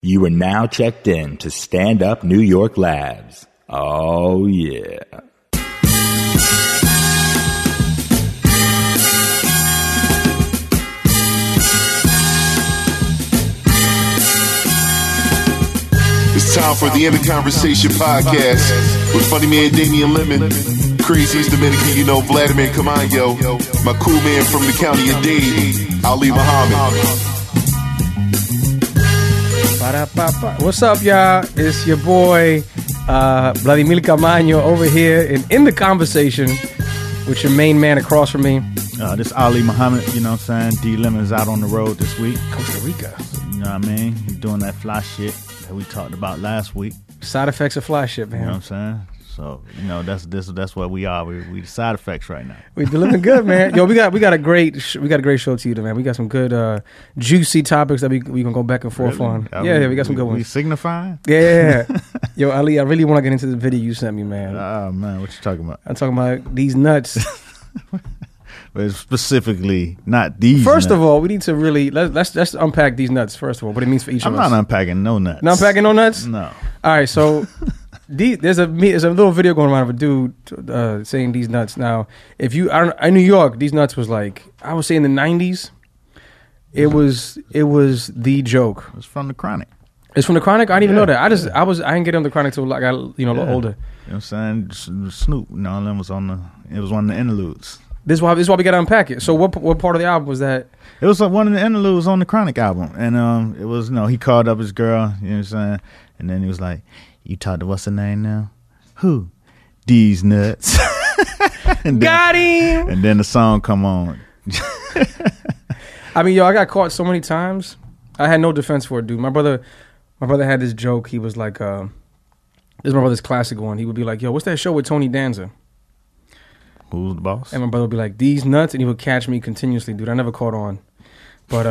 You are now checked in to Stand Up New York Labs. Oh, yeah. It's time for the End of Conversation podcast with funny man Damian Lemon, craziest Dominican you know, Vladimir Camayo, my cool man from the county of Dade, Ali Muhammad. What's up, y'all? It's your boy Vladimir Camayo over here in the conversation with your main man across from me. This Ali Muhammad, you know what I'm saying? D Lemon's out on the road this week. Costa Rica. You know what I mean? He's doing that fly shit that we talked about last week. Side effects of fly shit, man. You know what I'm saying? So, you know, that's what we are. We the side effects right now. We delivering good, man. Yo, we got a great show to you, man. We got some good juicy topics that we gonna go back and forth on. Yeah, we got some good ones. We signifying? Yeah. Yo, Ali, I really want to get into the video you sent me, man. Oh man, what you talking about? I'm talking about these nuts. But specifically, not these. First nuts. of all, we need to really let's unpack these nuts. First of all, what it means for each of us. I'm not unpacking no nuts. Not unpacking no nuts? No. All right, so. There's a little video going around of a dude saying these nuts. Now, if you are in New York, these nuts was like, I would say in the 90s, it was the joke. It's from the Chronic. It's from the Chronic? I didn't even know that. I didn't get on the Chronic till I got a little older. You know what I'm saying? Snoop, you know, it was one of the interludes. This is why we got to unpack it. So what part of the album was that? It was like one of the interludes on the Chronic album. And it was, he called up his girl, you know what I'm saying? And then he was like, you talked to what's her name now? Who? These nuts. Got him! And then the song come on. I mean, yo, I got caught so many times. I had no defense for it, dude. My brother had this joke. He was like, this is my brother's classic one. He would be like, yo, what's that show with Tony Danza? Who's the boss? And my brother would be like, these nuts, and he would catch me continuously, dude. I never caught on. But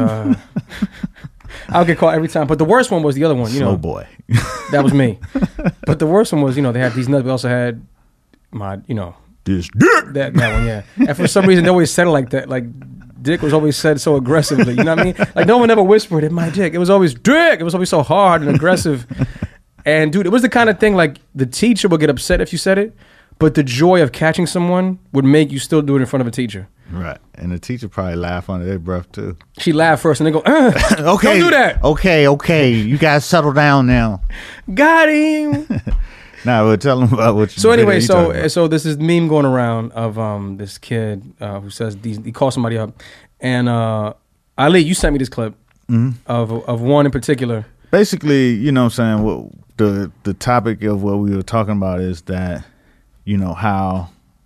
I'll get caught every time. But the worst one was the other one, Slow boy. That was me. But the worst one was, they had these nuts. We also had my, this dick. That one, yeah. And for some reason, they always said it like that. Like, dick was always said so aggressively. You know what I mean? Like, no one ever whispered it, my dick. It was always dick. It was always so hard and aggressive. And, dude, it was the kind of thing, like, the teacher would get upset if you said it, but the joy of catching someone would make you still do it in front of a teacher. Right. And the teacher probably laugh under their breath, too. She laughed first, and they go, okay, don't do that. Okay. You guys settle down now. Got him. Nah, but tell them about what you So anyway, so this is meme going around of this kid who says he calls somebody up. And Ali, you sent me this clip of one in particular. Basically, you know what I'm saying, what the topic of what we were talking about is that, how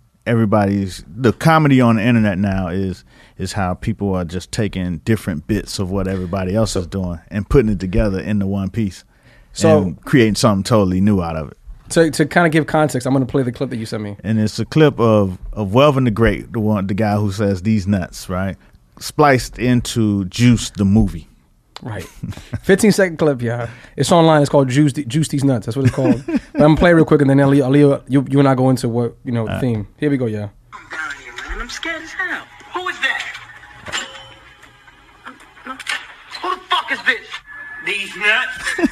the comedy on the internet now is how people are just taking different bits of what everybody else is doing and putting it together into one piece. And creating something totally new out of it. To kind of give context, I'm going to play the clip that you sent me. And it's a clip of Welvin the Great, the guy who says these nuts, right? Spliced into Juice the movie. Right. 15-second clip, yeah. It's online. It's called Juice These Nuts. That's what it's called. But I'm going to play it real quick, and then Aaliyah, you and I go into what, the theme. Here we go, yeah. I'm down here, man. I'm scared as hell. Who is that? Who the fuck is this? These nuts.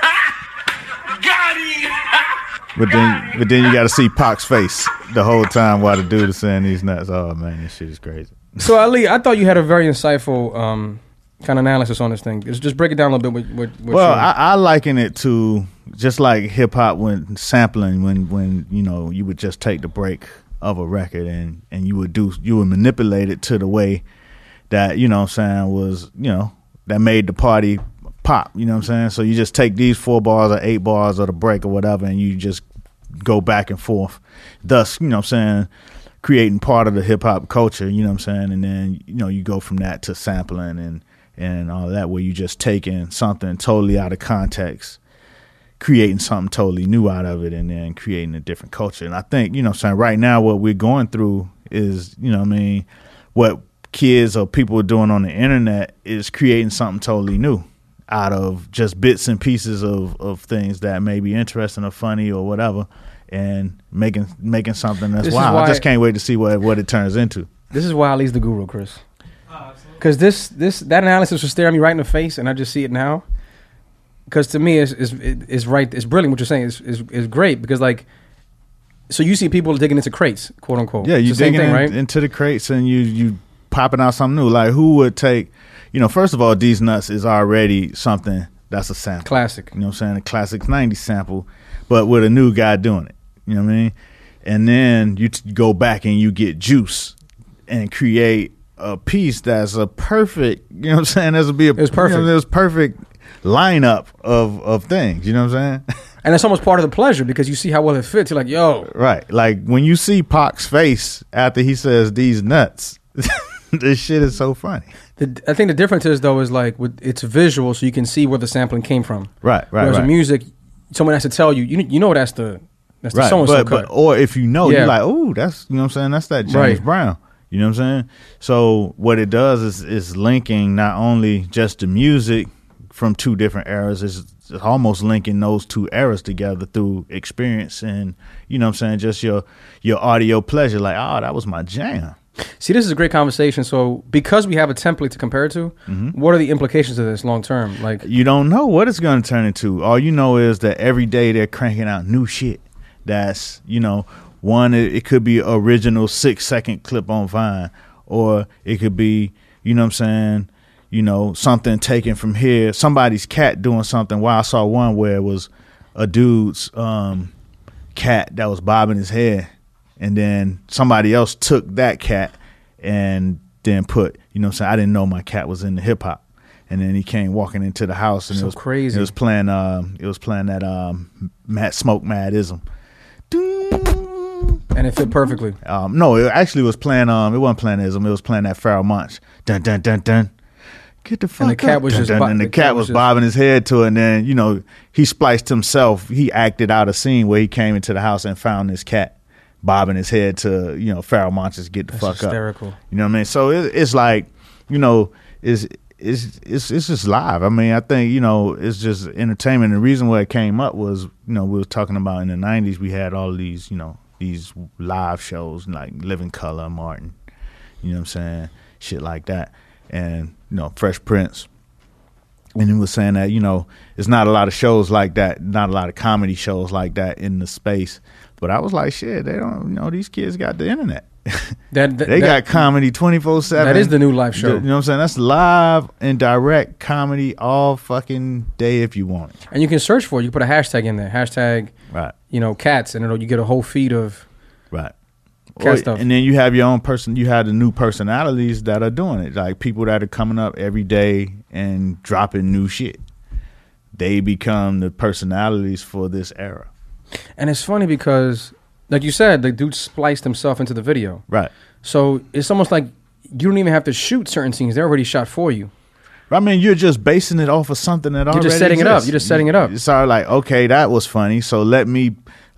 Got him. But then you got to see Pac's face the whole time while the dude is saying these nuts. Oh, man, this shit is crazy. So, Ali, I thought you had a very insightful kind of analysis on this thing. Just break it down a little bit. Well, I liken it to just like hip hop when sampling, when you would just take the break of a record and you would manipulate it to the way that was that made the party pop. You know what I'm saying? So you just take these 4 bars or 8 bars of the break or whatever, and you just go back and forth. Thus, creating part of the hip hop culture. You know what I'm saying? And then you go from that to sampling and all that, where you just taking something totally out of context, creating something totally new out of it, and then creating a different culture. And I think, right now what we're going through is, what kids or people are doing on the internet is creating something totally new out of just bits and pieces of things that may be interesting or funny or whatever, and making something that's wild. I just can't wait to see what it turns into. This is why Ali's the guru, Chris. Because that analysis was staring me right in the face, and I just see it now. because to me is right. It's brilliant what you're saying. Is great because like, so you see people digging into crates, quote unquote. Yeah, you it's the same digging thing, right? into the crates and you popping out something new. Like who would take, first of all, These Nuts is already something that's a sample. Classic. You know what I'm saying? A classic 90s sample, but with a new guy doing it. You know what I mean? And then you go back and you get Juice and create a piece that's a perfect, you know what I'm saying? It was perfect. It was perfect lineup of things, you know what I'm saying? And that's almost part of the pleasure because you see how well it fits. You're like, yo. Right. Like when you see Pac's face after he says These Nuts, this shit is so funny. I think the difference is though is like it's visual, so you can see where the sampling came from. Right. Whereas in music, someone has to tell you. You know that's the so and so cut. Or if you know, you're like, oh, that's what I'm saying. That's that James Brown. You know what I'm saying? So what it does is linking not only just the music from two different eras, it's almost linking those two eras together through experience and, you know what I'm saying, just your audio pleasure. Like, oh, that was my jam. See, this is a great conversation. So because we have a template to compare it to, what are the implications of this long term? Like, you don't know what it's going to turn into. All you know is that every day they're cranking out new shit. That's, one, it could be original 6-second clip on Vine, or it could be, you know what I'm saying, something taken from here, somebody's cat doing something. Well, I saw one where it was a dude's cat that was bobbing his head, and then somebody else took that cat and then put, you know what I'm saying, I didn't know my cat was into hip hop. And then he came walking into the house and so it was crazy. It was playing that Smoke Madism. And it fit perfectly. No, it actually was playing. It wasn't playing Ism. It was playing that Pharoah Monch. Dun dun dun dun. Get the fuck and the cat up. was Dun, just dun, dun. And the cat was bobbing his head to it. And then he spliced himself. He acted out a scene where he came into the house and found this cat bobbing his head to Pharoah Monch's "Get the Fuck hysterical. Up." You know what I mean? So it's like it's just live. I mean, I think it's just entertainment. The reason why it came up was we were talking about in the 90s we had all of these these live shows like Living Color, Martin, you know what I'm saying, shit like that, and Fresh Prince. And he was saying that it's not a lot of shows like that, not a lot of comedy shows like that in the space. But I was like, shit, they don't. These kids got the internet. They got comedy 24/7. That is the new live show. You know what I'm saying? That's live and direct comedy all fucking day if you want it. And you can search for it. You can put a hashtag in there. Hashtag, right? Cats, and you get a whole feed of right cat stuff. And then you have your own person. You have the new personalities that are doing it, like people that are coming up every day and dropping new shit. They become the personalities for this era. And it's funny because, like you said, the dude spliced himself into the video. Right. So it's almost like you don't even have to shoot certain scenes. They're already shot for you. I mean, you're just basing it off of something that already exists. You're just setting it up. It's all like, okay, that was funny. So let me,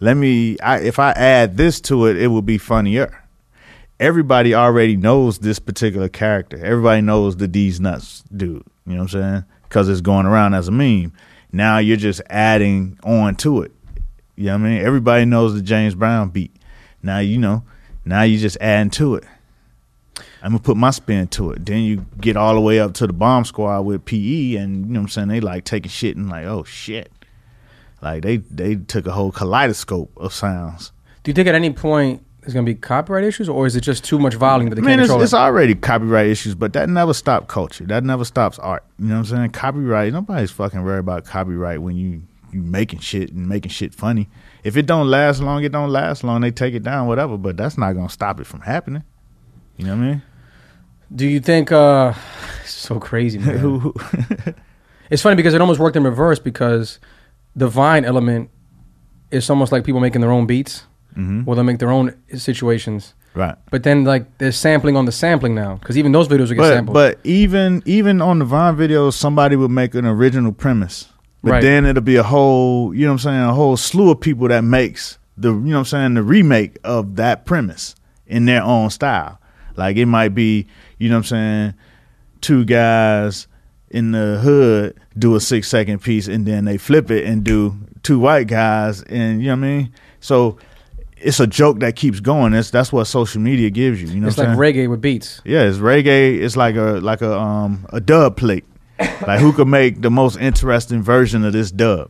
if I add this to it, it will be funnier. Everybody already knows this particular character. Everybody knows the These Nuts dude. You know what I'm saying? Because it's going around as a meme. Now you're just adding on to it. You know what I mean? Everybody knows the James Brown beat. Now now you just adding to it. I'm going to put my spin to it. Then you get all the way up to the Bomb Squad with PE, and you know what I'm saying? They like taking shit and like, oh shit. Like they took a whole kaleidoscope of sounds. Do you think at any point there's going to be copyright issues, or is it just too much volume that they can't control? It's already copyright issues, but that never stopped culture. That never stops art. You know what I'm saying? Copyright, nobody's fucking worried about copyright when you making shit and making shit funny. If it don't last long, it don't last long. They take it down, whatever, but that's not going to stop it from happening. You know what I mean? Do you think it's so crazy, man. It's funny because it almost worked in reverse because the Vine element is almost like people making their own beats. Mm-hmm. Or they'll make their own situations. Right. But then like there's sampling on the sampling now because even those videos will get sampled. But even on the Vine videos, somebody would make an original premise. But then it'll be a whole, you know what I'm saying, a whole slew of people that makes the, you know what I'm saying, the remake of that premise in their own style. Like it might be, you know what I'm saying, two guys in the hood do a 6-second piece and then they flip it and do two white guys and you know what I mean? So it's a joke that keeps going. That's what social media gives you. You know, it's like reggae with beats. Yeah, it's reggae. It's like a dub plate. Like, who could make the most interesting version of this dub?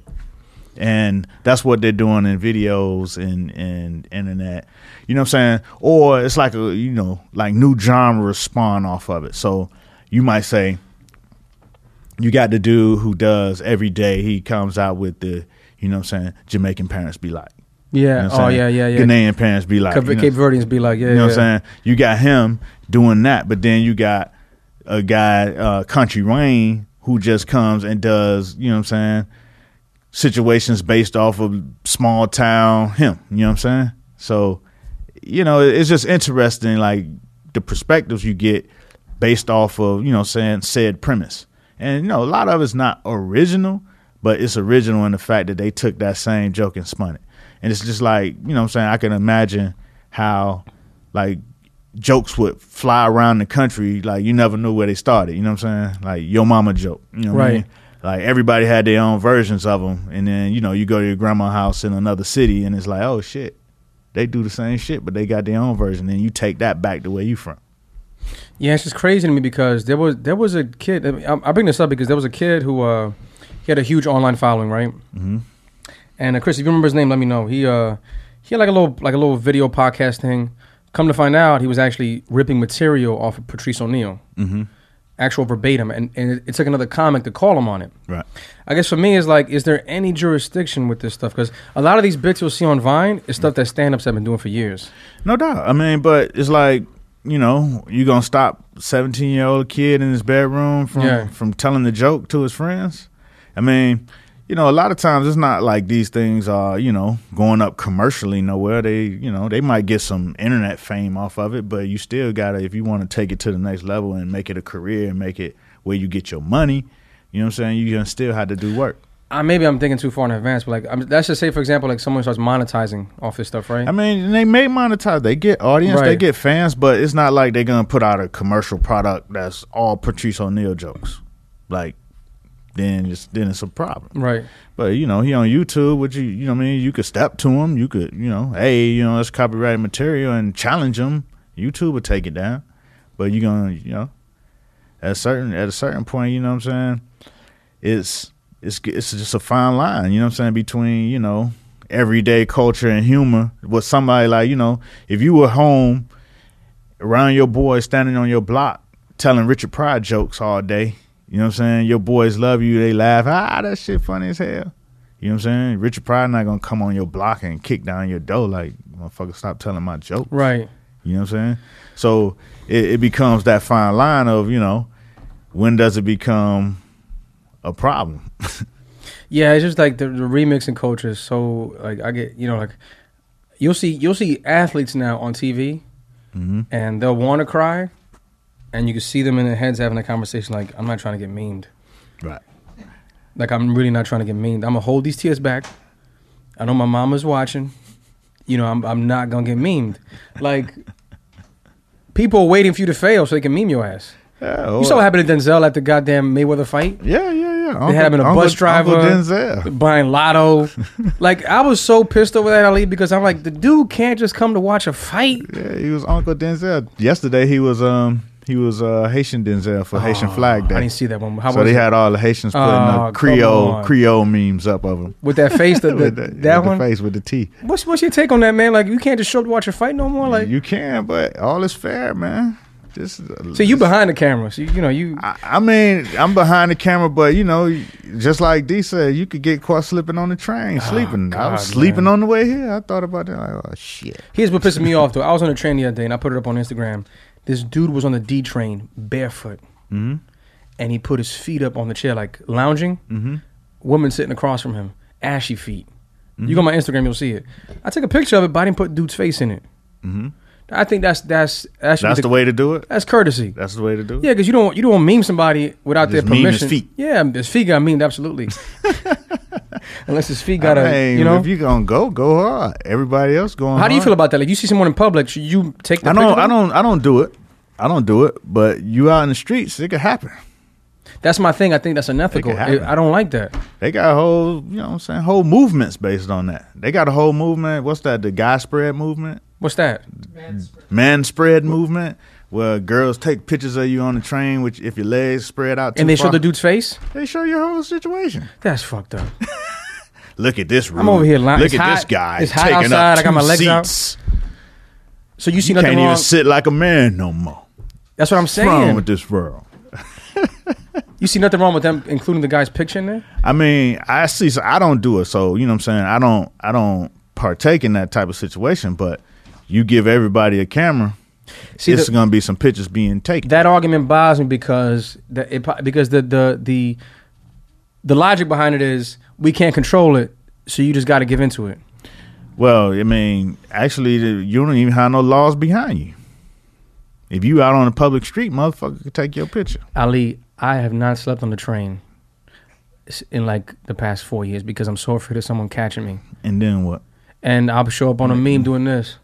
And that's what they're doing in videos and internet. You know what I'm saying? Or it's like like new genres spawn off of it. So you might say, you got the dude who does every day, he comes out with the, you know what I'm saying, Jamaican parents be like. Yeah. You know what I'm saying? Yeah. Ghanaian parents be like. Cape Verdeans be like, yeah. You know what I'm saying? You got him doing that, but then you got a guy, Country Wayne, who just comes and does, you know what I'm saying, situations based off of small town him. You know what I'm saying? So, you know, it's just interesting, like, the perspectives you get based off of, you know what I'm saying, said premise. And, you know, a lot of it's not original, but it's original in the fact that they took that same joke and spun it. And it's just like, you know what I'm saying, I can imagine how, like, jokes would fly around the country, like, you never knew where they started. You know what I'm saying? Like, your mama joke. You know what I mean? Like, everybody had their own versions of them. And then, you know, you go to your grandma's house in another city, and it's like, oh, shit. They do the same shit, but they got their own version. And you take that back to where you from. Yeah, it's just crazy to me because there was a kid. I bring this up because there was a kid who he had a huge online following, right? Mm-hmm. And Chris, if you remember his name, let me know. He had like a little video podcast thing. Come to find out, he was actually ripping material off of Patrice O'Neal, actual verbatim, and it took another comic to call him on it. Right. I guess for me, it's like, is there any jurisdiction with this stuff? Because a lot of these bits you'll see on Vine is stuff that stand-ups have been doing for years. No doubt. I mean, but it's like, you know, you gonna stop 17-year-old kid in his bedroom from telling the joke to his friends? I mean, you know, a lot of times it's not like these things are, you know, going up commercially nowhere. They, you know, they might get some internet fame off of it, but you still gotta, if you want to take it to the next level and make it a career and make it where you get your money, you know what I'm saying, you're gonna still have to do work. Maybe I'm thinking too far in advance, but like, let's just say, for example, like someone starts monetizing off this stuff, right? I mean, they may monetize. They get audience, they get fans, but it's not like they're going to put out a commercial product that's all Patrice O'Neal jokes. Like, then it's a problem. Right. But, you know, he on YouTube, which you know what I mean? You could step to him. You could, you know, hey, you know, it's copyrighted material and challenge him. YouTube would take it down. But you're going to, you know, at a certain point, you know what I'm saying? It's just a fine line, you know what I'm saying, between, you know, everyday culture and humor with somebody like, you know, if you were home around your boys standing on your block telling Richard Pryor jokes all day, you know what I'm saying, your boys love you, they laugh, that shit funny as hell. You know what I'm saying? Richard Pryor not going to come on your block and kick down your door like, motherfucker, stop telling my jokes. Right. You know what I'm saying? So it becomes that fine line of, you know, when does it become a problem? Yeah, it's just like the remixing culture is so, like, I get, you know, like, you'll see athletes now on TV, and they'll want to cry, and you can see them in their heads having a conversation like, I'm not trying to get memed. Right. Like, I'm really not trying to get memed. I'm going to hold these tears back. I know my mama's watching. You know, I'm not going to get memed. Like, people are waiting for you to fail so they can meme your ass. Yeah, you saw what happened to Denzel at the goddamn Mayweather fight? Yeah. They had him in a bus driver, buying lotto. Like, I was so pissed over that, Ali, because I'm like, the dude can't just come to watch a fight. Yeah, he was Uncle Denzel. Yesterday, he was Haitian Denzel for Haitian Flag Day. I didn't see that one. So they had all the Haitians putting the Creole memes up of him. With that face, that one? The face with the T. What's your take on that, man? Like, you can't just show up to watch a fight no more? Like, you can, but all is fair, man. So you behind the camera, so you know you. I mean, I'm behind the camera, but you know, just like D said, you could get caught slipping on the train, sleeping. God, I was sleeping on the way here. I thought about that. Like, oh shit. Here's what pisses me off though. I was on the train the other day, and I put it up on Instagram. This dude was on the D train barefoot, and he put his feet up on the chair like lounging. Woman sitting across from him, ashy feet. You go on my Instagram, you'll see it. I took a picture of it, but I didn't put dude's face in it. I think that's the way to do it. That's courtesy. That's the way to do it. Yeah, because you don't meme somebody without just their permission. Meme his feet. Yeah, his feet got memed, absolutely. Unless his feet got you know. If you gonna go hard. Everybody else going. How do you feel about that? Like, you see someone in public, should you take the picture? I don't do it. I don't do it. But you out in the streets, it could happen. That's my thing. I think that's unethical. I don't like that. They got whole, you know what I'm saying, whole movements based on that. They got a whole movement. What's that? The guy spread movement. What's that? Man spread movement, where girls take pictures of you on the train, which if your legs spread out too And they far, show the dude's face? they show your whole situation. That's fucked up. Look at this room. I'm over here lying. Look It's at this hot. guy It's hot taking outside. up I got my 2 legs out. seats. So you see You nothing can't wrong? even sit like a man no more. That's what I'm What's wrong saying. with this world? You see nothing wrong with them including the guy's picture in there? I mean, I see. So I don't do it. So you know what I'm saying. I don't partake in that type of situation. But you give everybody a camera, See, it's going to be some pictures being taken. that argument bothers me because the logic behind it is we can't control it, so you just got to give into it. Well, I mean, actually, you don't even have no laws behind you. If you out on a public street, motherfucker could take your picture. Ali, I have not slept on the train in like the past 4 years because I'm so afraid of someone catching me. And then what? And I'll show up on a meme doing this,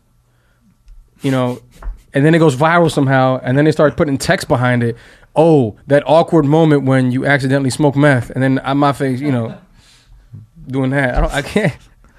you know, and then it goes viral somehow, and then they start putting text behind it. Oh, that awkward moment when you accidentally smoke meth, and then on my face, you know, doing that. I can't.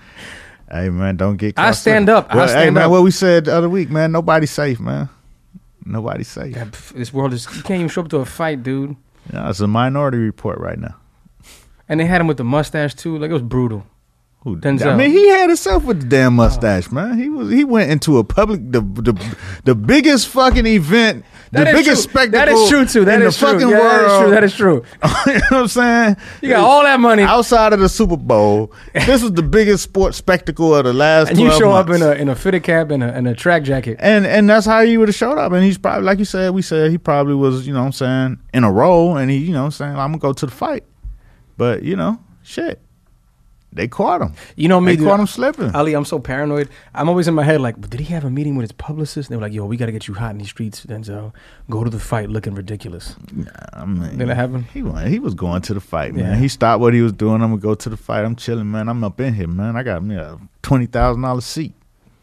Hey man, don't get caught. I stand up. Well, I stand hey man, up. what we said the other week, man. Nobody's safe, man. Nobody's safe. Yeah, this world is. You can't even show up to a fight, dude. Yeah, it's a Minority Report right now. And they had him with the mustache too. Like it was brutal. Who? Denzel. I mean, he had himself with the damn mustache, man. He went into a public the biggest fucking event, the That is biggest true. spectacle That is true too. That in is the true. fucking Yeah, world. That is true. You know what I'm saying? You got all that money, Outside of the Super Bowl, this was the biggest sports spectacle of the last and you 12 show up months. in a fitted cap and a track jacket. And that's how he would have showed up. And he's probably, like you said, we said he probably was, you know what I'm saying, in a role. And he, you know what I'm saying, I'm going to go to the fight. But, you know, shit. They caught him. You know me, They dude. caught him slipping. Ali, I'm so paranoid. I'm always in my head like, but did he have a meeting with his publicist? And they were like, yo, we got to get you hot in these streets, Denzel. Go to the fight looking ridiculous. I mean, Did that happen? He was going to the fight, man. Yeah. He stopped what he was doing. I'm going to go to the fight. I'm chilling, man. I'm up in here, man. I got me a $20,000 seat.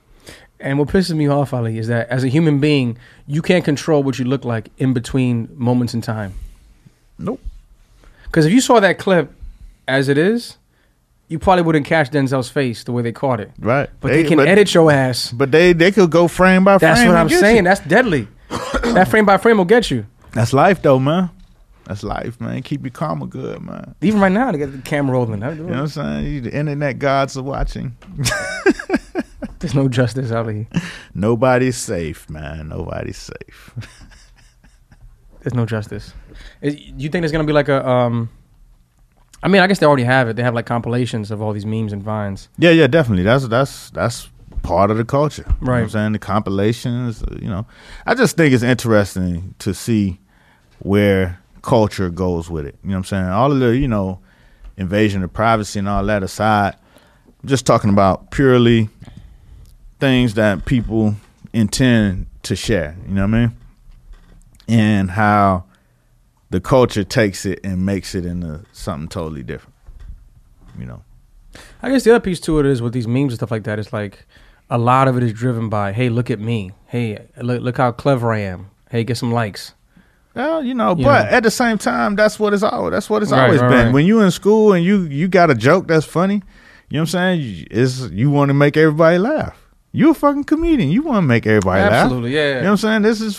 And what pisses me off, Ali, is that as a human being, you can't control what you look like in between moments in time. Nope. Because if you saw that clip as it is, you probably wouldn't catch Denzel's face the way they caught it. Right. But they can edit your ass. But they could go frame by frame. That's what and I'm get saying. you. That's deadly. That frame by frame will get you. That's life, though, man. That's life, man. Keep your karma good, man. Even right now, they got the camera rolling. You know what I'm saying? The internet gods are watching. There's no justice, Ali. Nobody's safe, man. Nobody's safe. There's no justice. You think there's gonna be like a I mean, I guess they already have it. They have like compilations of all these memes and vines. Yeah, definitely. That's part of the culture. You know what I'm Right. saying? The compilations, you know. I just think it's interesting to see where culture goes with it. You know what I'm saying? All of the, you know, invasion of privacy and all that aside, I'm just talking about purely things that people intend to share. You know what I mean? And how the culture takes it and makes it into something totally different. You know. I guess the other piece to it is with these memes and stuff like that, it's like a lot of it is driven by, hey, look at me. Hey, look how clever I am. Hey, get some likes. Well, you know, You but know. at the same time, that's what it's always Right, been. right. When you in school and you got a joke that's funny, you know what I'm saying? You want to make everybody laugh. You a fucking comedian. You want to make everybody laugh. Absolutely, yeah. You know what I'm saying? This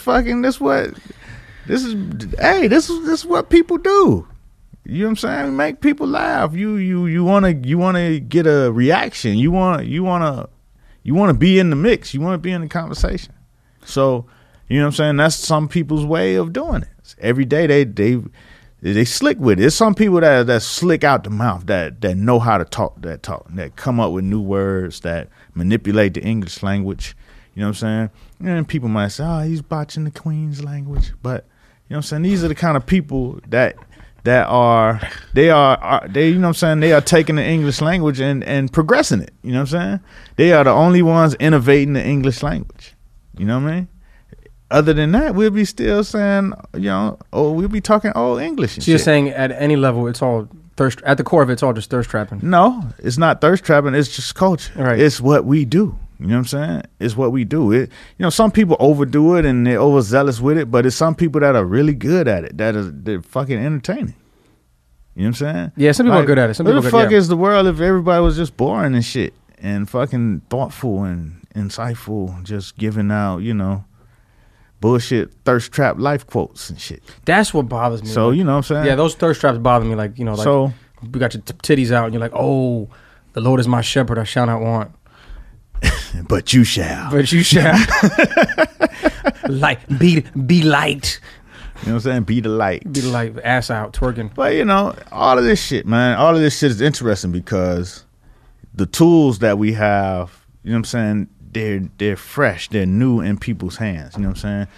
is what people do. You know what I'm saying? Make people laugh. You want to get a reaction. You want to be in the mix. You want to be in the conversation. So, you know what I'm saying? That's some people's way of doing it. Every day they slick with it. There's some people that slick out the mouth, that know how to talk, that come up with new words, that manipulate the English language. You know what I'm saying? And people might say, oh, he's botching the Queen's language. But, you know what I'm saying? These are the kind of people that are you know what I'm saying? They are taking the English language and progressing it. You know what I'm saying? They are the only ones innovating the English language. You know what I mean? Other than that, we'll be still saying, you know, we'll be talking old English and So you're shit. saying at any level, it's all thirst. At the core of it, it's all just thirst trapping. No, it's not thirst trapping. It's just culture. Right. It's what we do. You know what I'm saying? It's what we do. You know, some people overdo it and they're overzealous with it, but it's some people that are really good at it. They're fucking entertaining. You know what I'm saying? Yeah, some people are good at it. Some what people the are good- fuck yeah. is the world if everybody was just boring and shit and fucking thoughtful and insightful, just giving out, you know, bullshit thirst trap life quotes and shit. That's what bothers me. So like, you know what I'm saying? yeah, those thirst traps bother me. Like, you know, like So- you got your titties out and you're like, oh, the Lord is my shepherd, I shall not want. But you shall. But you shall like be light, You know what I'm saying? Be the light. be like ass out twerking. But you know, all of this shit, man, all of this shit is interesting because the tools that we have, you know what I'm saying, they're fresh, they're new in people's hands. You know what I'm saying?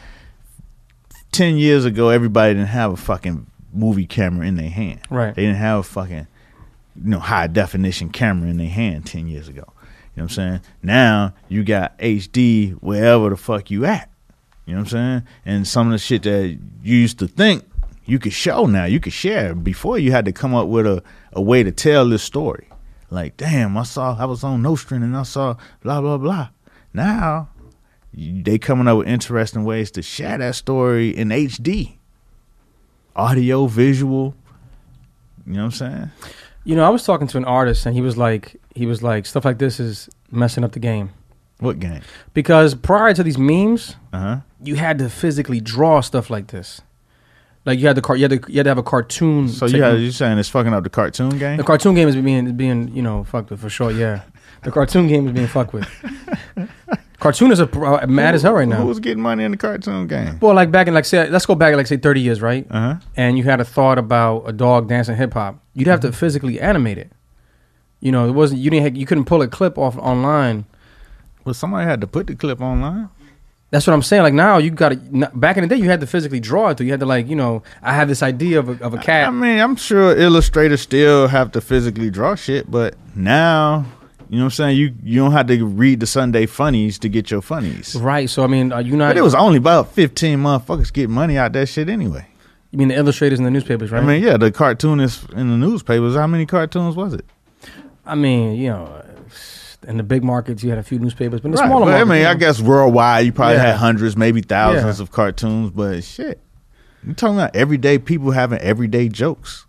10 years ago, everybody didn't have a fucking movie camera in their hand. Right. They didn't have a fucking, high definition camera in their hand 10 years ago. You know what I'm saying? Now you got HD wherever the fuck you at. You know what I'm saying? And some of the shit that you used to think you could show now, you could share. Before you had to come up with a way to tell this story. Like, damn, I was on Nostrum and I saw blah, blah, blah. Now, they coming up with interesting ways to share that story in HD. Audio, visual. You know what I'm saying? You know, I was talking to an artist and he was like, stuff like this is messing up the game. What game? Because prior to these memes, Uh-huh. you had to physically draw stuff like this. Like you had to have a cartoon. So technique. you saying it's fucking up the cartoon game? The cartoon game is being fucked with for sure. Yeah, the cartoon game is being fucked with. Cartoon is mad as hell right now. Who was getting money in the cartoon game? Well, like back in let's go back 30 years, right? Uh-huh. And you had a thought about a dog dancing hip hop. You'd have to physically animate it. You know, you couldn't pull a clip off online. Well, somebody had to put the clip online. That's what I'm saying. Like now, you got to. Back in the day, you had to physically draw it. Though you had to I have this idea of a cat. I mean, I'm sure illustrators still have to physically draw shit, but now, you know what I'm saying? You don't have to read the Sunday funnies to get your funnies. Right. So I mean, are you not? But it was only about 15 motherfuckers getting money out that shit anyway. You mean the illustrators in the newspapers, right? I mean, yeah, the cartoonists in the newspapers. How many cartoons was it? I mean, in the big markets, you had a few newspapers, but in the Right, smaller but markets, I guess worldwide, you probably Yeah. had hundreds, maybe thousands Yeah. of cartoons. But shit, you're talking about everyday people having everyday jokes.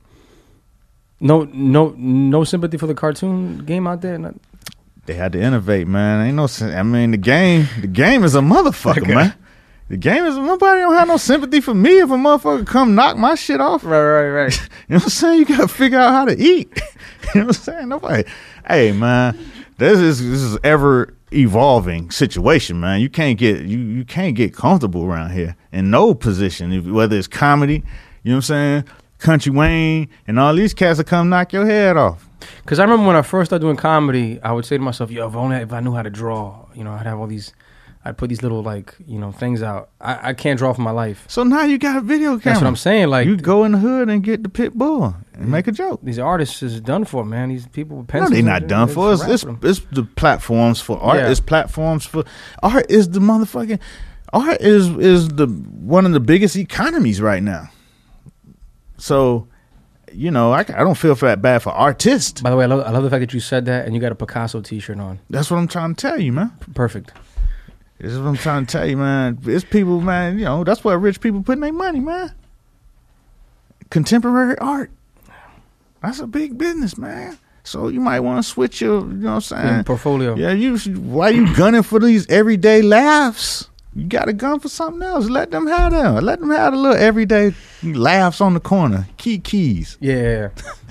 no sympathy for the cartoon game out there. They had to innovate, man. Ain't no. I mean, the game is a motherfucker, Okay. man. The game is nobody don't have no sympathy for me if a motherfucker come knock my shit off. Right. You know what I'm saying? You gotta figure out how to eat. You know what I'm saying? Nobody. Hey, man, this is ever evolving situation, man. You can't get comfortable around here in no position, whether it's comedy. You know what I'm saying? Country Wayne and all these cats will come knock your head off. Because I remember when I first started doing comedy, I would say to myself, "Yo, if I knew how to draw, I'd have all these, I'd put these little things out. I can't draw for my life. So now you got a video camera. That's what I'm saying. Like You go in the hood and get the pit bull and make a joke. these artists is done for, man. These people with No, pencils. they not done for us. It's the platforms for art. Yeah. It's platforms for art. Is the motherfucking art is the one of the biggest economies right now. So, I don't feel that bad for artists. By the way, I love the fact that you said that, and you got a Picasso T-shirt on. That's what I'm trying to tell you, man. Perfect. This is what I'm trying to tell you, man. It's people, man. That's where rich people putting their money, man. Contemporary art. That's a big business, man. So you might want to switch your, you know what I'm saying? Portfolio. Yeah, why you gunning for these everyday laughs? You got a gun for something else. Let them have them. Let them have the little everyday laughs on the corner. Keys. Yeah.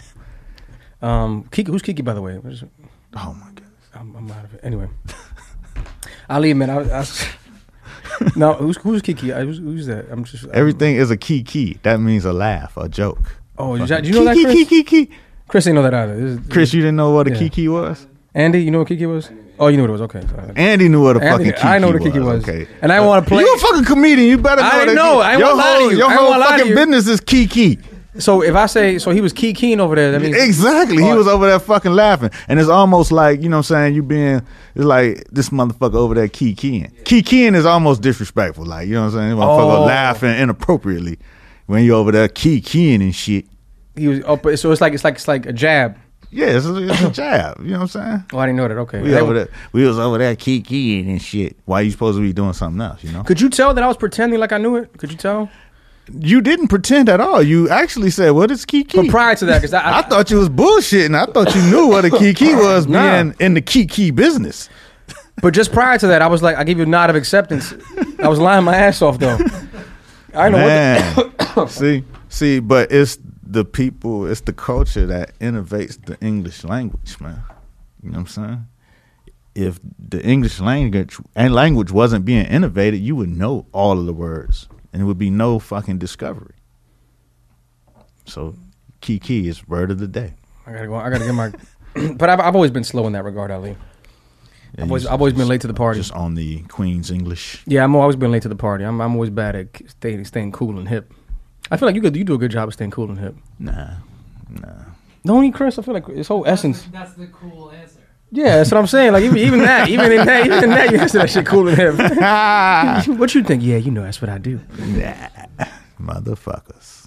Kiki, who's Kiki, by the way? Oh my goodness. I'm out of it. Anyway, Ali, man. No, who's Kiki? Who's that? I'm just Everything is a key. That means a laugh, a joke. Oh, do you know that, Chris? Kiki. Chris didn't know that either. Chris, you didn't know what a Yeah. kiki was? Andy, you know what Kiki was? Oh, you know what it was. Okay. Sorry. Andy knew what a Andy- fucking kiki I know what a kiki was. Okay. And I want to play. You a fucking comedian. You better know I what didn't a know. I ain't your gonna lie to whole, you. Your I ain't whole gonna lie to fucking you. business is kiki. So if I say, so he was keying over there, that means Exactly. He Oh. was over there fucking laughing. And it's almost like, you know what I'm saying, it's like this motherfucker over there keying. Keying is almost disrespectful. Like, you know what I'm saying? This motherfucker Oh. laughing inappropriately when you over there keying and shit. he was. Oh, but so it's like a jab. Yeah, it's a jab. You know what I'm saying? Oh, I didn't know that. Okay. We was over there keying and shit. Why you supposed to be doing something else, you know? Could you tell that I was pretending like I knew it? Could you tell? You didn't pretend at all. You actually said, what is kiki? But prior to that, because I thought you was bullshitting. I thought you knew what a kiki was Nah. being in the kiki business. But just prior to that, I was like, I gave you a nod of acceptance. I was lying my ass off though. I know what see, but it's the people, it's the culture that innovates the English language, man. You know what I'm saying? If the English language wasn't being innovated, you would know all of the words, and it would be no fucking discovery. So, key is word of the day. I gotta get my. But I've always been slow in that regard, Ali. Yeah, I've always been late to the party. Just on the Queen's English. Yeah, I'm always been late to the party. I'm always bad at staying cool and hip. I feel like you do a good job of staying cool and hip. Nah. Don't you, Chris? I feel like his whole essence. That's the cool answer. Yeah, that's what I'm saying. Like even in that, you answer that shit cool and hip. What you think? Yeah, you know that's what I do. Nah, motherfuckers.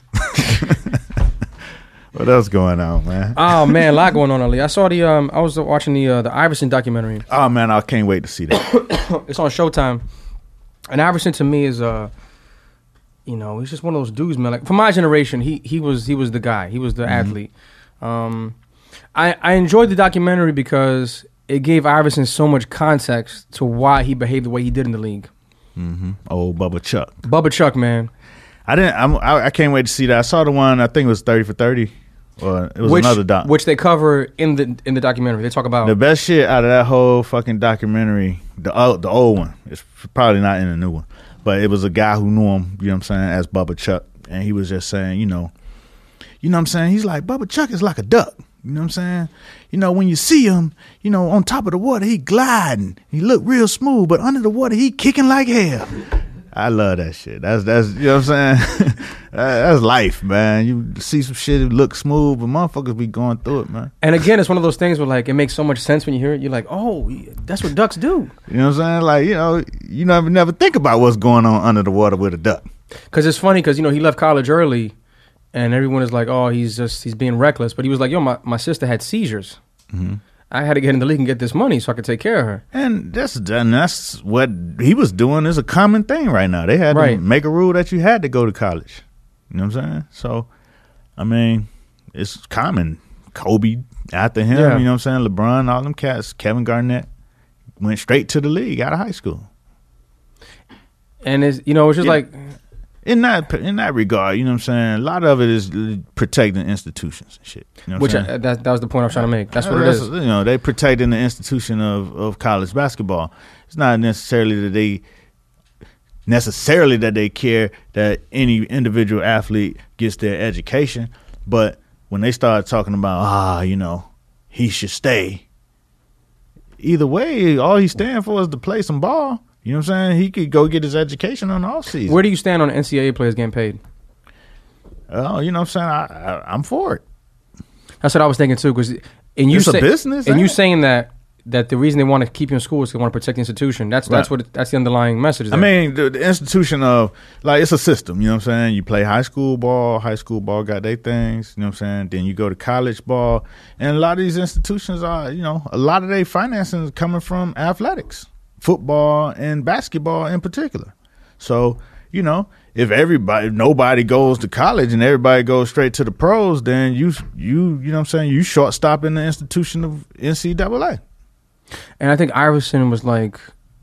What else going on, man? Oh man, a lot going on, Ali. I saw I was watching the Iverson documentary. Oh man, I can't wait to see that. It's on Showtime, and Iverson to me is he's just one of those dudes, man. Like for my generation, he was the guy. He was the athlete. I enjoyed the documentary because it gave Iverson so much context to why he behaved the way he did in the league. Old Bubba Chuck. Bubba Chuck, man. I can't wait to see that. I saw the one. I think it was 30 for 30. Or it was another doc. Which they cover in the documentary. They talk about the best shit out of that whole fucking documentary. The old one. It's probably not in the new one, but it was a guy who knew him. You know what I'm saying? As Bubba Chuck, and he was just saying, you know what I'm saying? He's like, Bubba Chuck is like a duck. You know what I'm saying? You know, when you see him, you know, on top of the water, he gliding. He look real smooth, but under the water, he kicking like hell. I love that shit. That's you know what I'm saying? That's life, man. You see some shit that look smooth, but motherfuckers be going through it, man. And again, it's one of those things where like it makes so much sense when you hear it. You're like, oh, that's what ducks do. You know what I'm saying? Like, you never think about what's going on under the water with a duck. Because it's funny because, he left college early and everyone is like, oh, he's being reckless. But he was like, yo, my sister had seizures. Mm-hmm. I had to get in the league and get this money so I could take care of her. And that's what he was doing is a common thing right now. They had to make a rule that you had to go to college. You know what I'm saying? So, I mean, it's common. Kobe after him, you know what I'm saying? LeBron, all them cats, Kevin Garnett went straight to the league out of high school. And it's just like in that regard, you know what I'm saying? A lot of it is protecting institutions and shit. You know what I'm saying? That was the point I was trying to make. That's what it is. They protecting the institution of college basketball. It's not necessarily that they care that any individual athlete gets their education, but when they start talking about he should stay. Either way, all he's staying for is to play some ball. You know what I'm saying? He could go get his education on the off season. Where do you stand on NCAA players getting paid? Oh, you know what I'm saying? I'm for it. That's what I was thinking too. Because it's a business. And you saying that the reason they want to keep you in school is they want to protect the institution. That's the underlying message there. I mean, the institution of it's a system. You know what I'm saying? You play high school ball got their things. You know what I'm saying? Then you go to college ball, and a lot of these institutions are a lot of their financing is coming from athletics. Football and basketball in particular. So, if nobody goes to college and everybody goes straight to the pros, then you know what I'm saying, you short stop in the institution of NCAA. And I think Iverson was like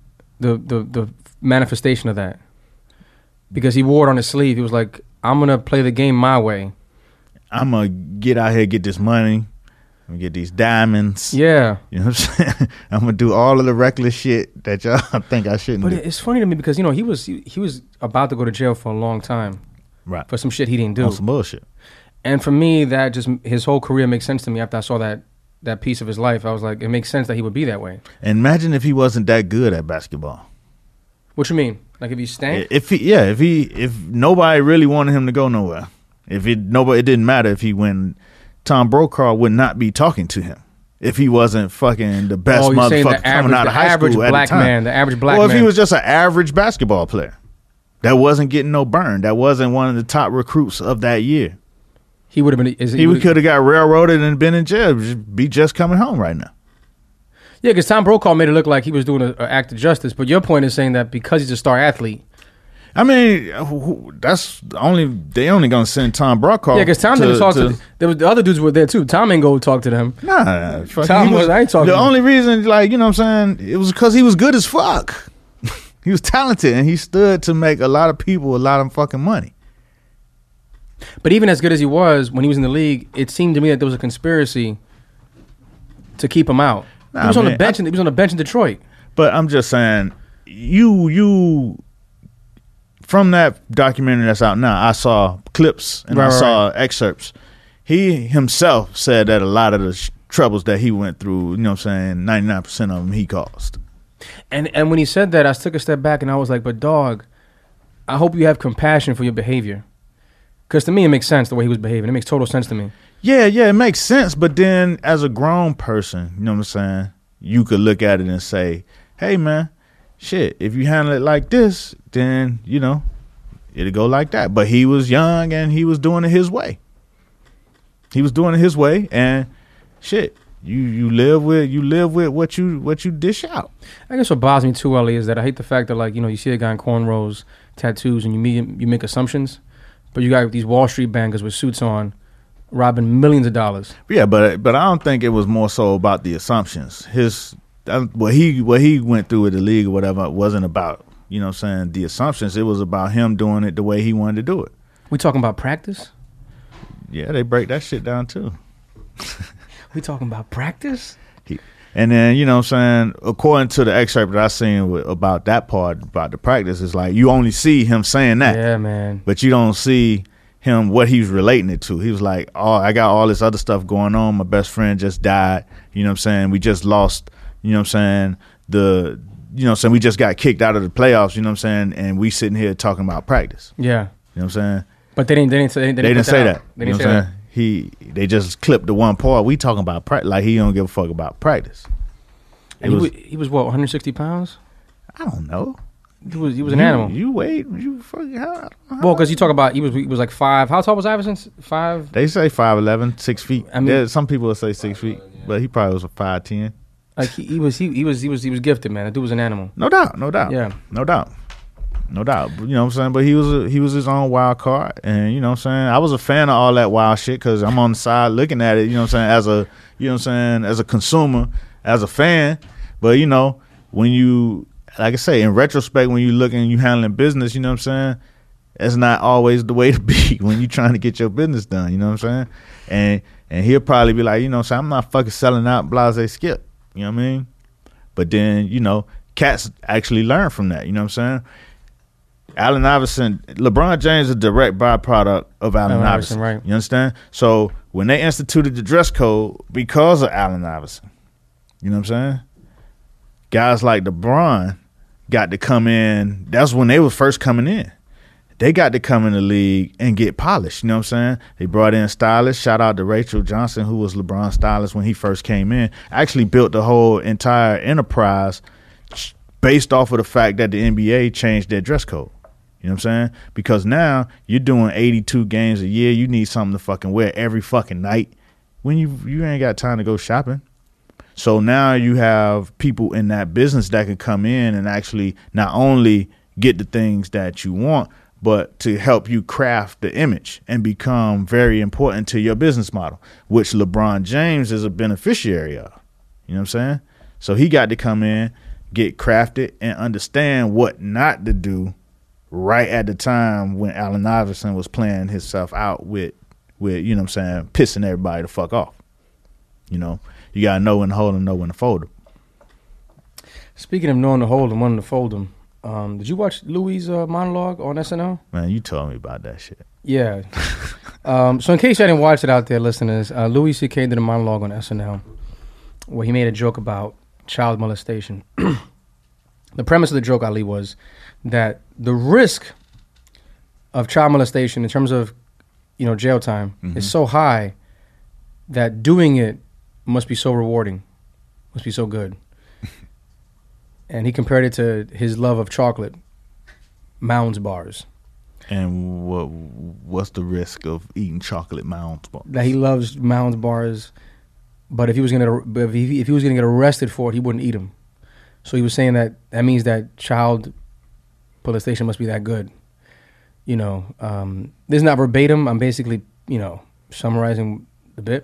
the manifestation of that. Because he wore it on his sleeve. He was like, I'm gonna play the game my way. I'm gonna get out here, get this money. I'm gonna get these diamonds. Yeah. You know what I'm saying? I'm gonna do all of the reckless shit that y'all think I shouldn't do. But it's funny to me because, he was about to go to jail for a long time. Right. For some shit he didn't do. On some bullshit. And for me, that just, his whole career makes sense to me after I saw that piece of his life. I was like, it makes sense that he would be that way. And imagine if he wasn't that good at basketball. What you mean? Like if he stank? If nobody really wanted him to go nowhere. It didn't matter if he went. Tom Brokaw would not be talking to him if he wasn't fucking the best motherfucker coming out of high school at the time. The average black man. Or if he was just an average basketball player that wasn't getting no burn, that wasn't one of the top recruits of that year. He would have been. He could have got railroaded and been in jail. Be just coming home right now. Yeah, because Tom Brokaw made it look like he was doing an act of justice. But your point is saying that because he's a star athlete, I mean, that's only they only gonna send Tom Brokaw. Yeah, because Tom didn't talk to there was the other dudes were there too. Tom ain't go talk to them. Nah, fuck, Tom was I ain't talking. The to him. only reason, like, you know what I'm saying, it was because he was good as fuck. He was talented and he stood to make a lot of people a lot of fucking money. But even as good as he was when he was in the league, it seemed to me that there was a conspiracy to keep him out. Nah, he was on man, the bench. He was on the bench in Detroit. But I'm just saying, you from that documentary that's out now, I saw clips and I saw excerpts. He himself said that a lot of the troubles that he went through, you know what I'm saying, 99% of them he caused. And when he said that, I took a step back and I was like, but dog, I hope you have compassion for your behavior. Because to me, it makes sense the way he was behaving. It makes total sense to me. Yeah, it makes sense. But then as a grown person, you know what I'm saying, you could look at it and say, hey, man, shit, if you handle it like this, then, you know, it'll go like that. But he was young and he was doing it his way. He was doing it his way, and shit, you live with what you dish out. I guess what bothers me too, Ellie, is that I hate the fact that, like, you know, you see a guy in cornrows, tattoos, and you make assumptions, but you got these Wall Street bankers with suits on, robbing millions of dollars. Yeah, but I don't think it was more so about the assumptions. What he went through with the league or whatever wasn't about, you know what I'm saying, the assumptions. It was about him doing it the way he wanted to do it. We talking about practice? Yeah, they break that shit down too. We talking about practice? And then, you know what I'm saying, according to the excerpt that I seen about that part, about the practice, it's like you only see him saying that. Yeah, man. But you don't see him what he's relating it to. He was like, oh, I got all this other stuff going on. My best friend just died. You know what I'm saying? We just lost, you know what I'm saying, we just got kicked out of the playoffs, you know what I'm saying? And we sitting here talking about practice. Yeah. You know what I'm saying? But they didn't say that. They didn't say that. They didn't say that. They just clipped the one part. We talking about practice. Like, he don't give a fuck about practice. And he was what, 160 pounds? I don't know. He was an animal. You wait. You fucking how well, because you talk about he was like 5. How tall was Iverson? 5. They say 5'11", 6 feet. I mean, some people will say 6 feet, but he probably was a 5'10". Like he was gifted, man. That dude was an animal. No doubt. Yeah. No doubt. You know what I'm saying? But he was his own wild card, and you know what I'm saying? I was a fan of all that wild shit because I'm on the side looking at it, you know what I'm saying, as a consumer, as a fan. But, you know, when you, like I say, in retrospect, when you looking and you handling business, you know what I'm saying, that's not always the way to be when you trying to get your business done, you know what I'm saying? And he'll probably be like, you know what I'm saying, I'm not fucking selling out blase skip, you know what I mean? But then, you know, cats actually learn from that, you know what I'm saying? Allen Iverson, LeBron James is a direct byproduct of Allen Iverson. Right. You understand? So when they instituted the dress code because of Allen Iverson, you know what I'm saying? Guys like LeBron got to come in. That's when they was first coming in. They got to come in the league and get polished. You know what I'm saying? They brought in stylists. Shout out to Rachel Johnson, who was LeBron's stylist when he first came in. Actually built the whole entire enterprise based off of the fact that the NBA changed their dress code. You know what I'm saying? Because now you're doing 82 games a year. You need something to fucking wear every fucking night when you ain't got time to go shopping. So now you have people in that business that can come in and actually not only get the things that you want, but to help you craft the image and become very important to your business model, which LeBron James is a beneficiary of. You know what I'm saying? So he got to come in, get crafted, and understand what not to do right at the time when Allen Iverson was playing himself out with you know what I'm saying, pissing everybody the fuck off. You know, you got to know when to hold them, know when to fold them. Speaking of knowing to hold them, wanting to fold them, did you watch Louis' monologue on SNL? Man, you told me about that shit. Yeah. So in case you didn't watch it out there, listeners, Louis C.K. did a monologue on SNL where he made a joke about child molestation. The premise of the joke, Ali, was that the risk of child molestation in terms of, you know, jail time is so high that doing it must be so rewarding, must be so good. And he compared it to his love of chocolate, Mounds bars. And what's the risk of eating chocolate Mounds bars? That he loves Mounds bars, but if he was gonna get arrested for it, he wouldn't eat them. So he was saying that means that child molestation must be that good. you know, this is not verbatim. I'm basically, you know, summarizing the bit.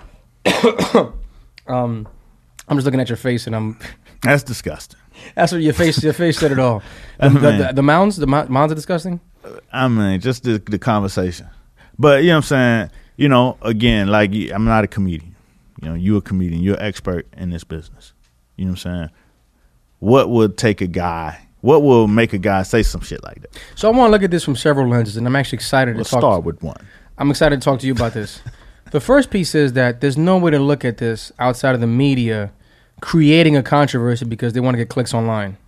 I'm just looking at your face, and That's disgusting. that's what your face said it all. The mounds are disgusting. I mean, just the conversation. But you know what I'm saying? You know, again, like I'm not a comedian. You know, you're a comedian. You're an expert in this business. You know what I'm saying? What will make a guy say some shit like that? So I want to look at this from several lenses, and I'm actually excited to Let's talk. start with one. I'm excited to talk to you about this. The first piece is that there's no way to look at this outside of the media creating a controversy because they want to get clicks online.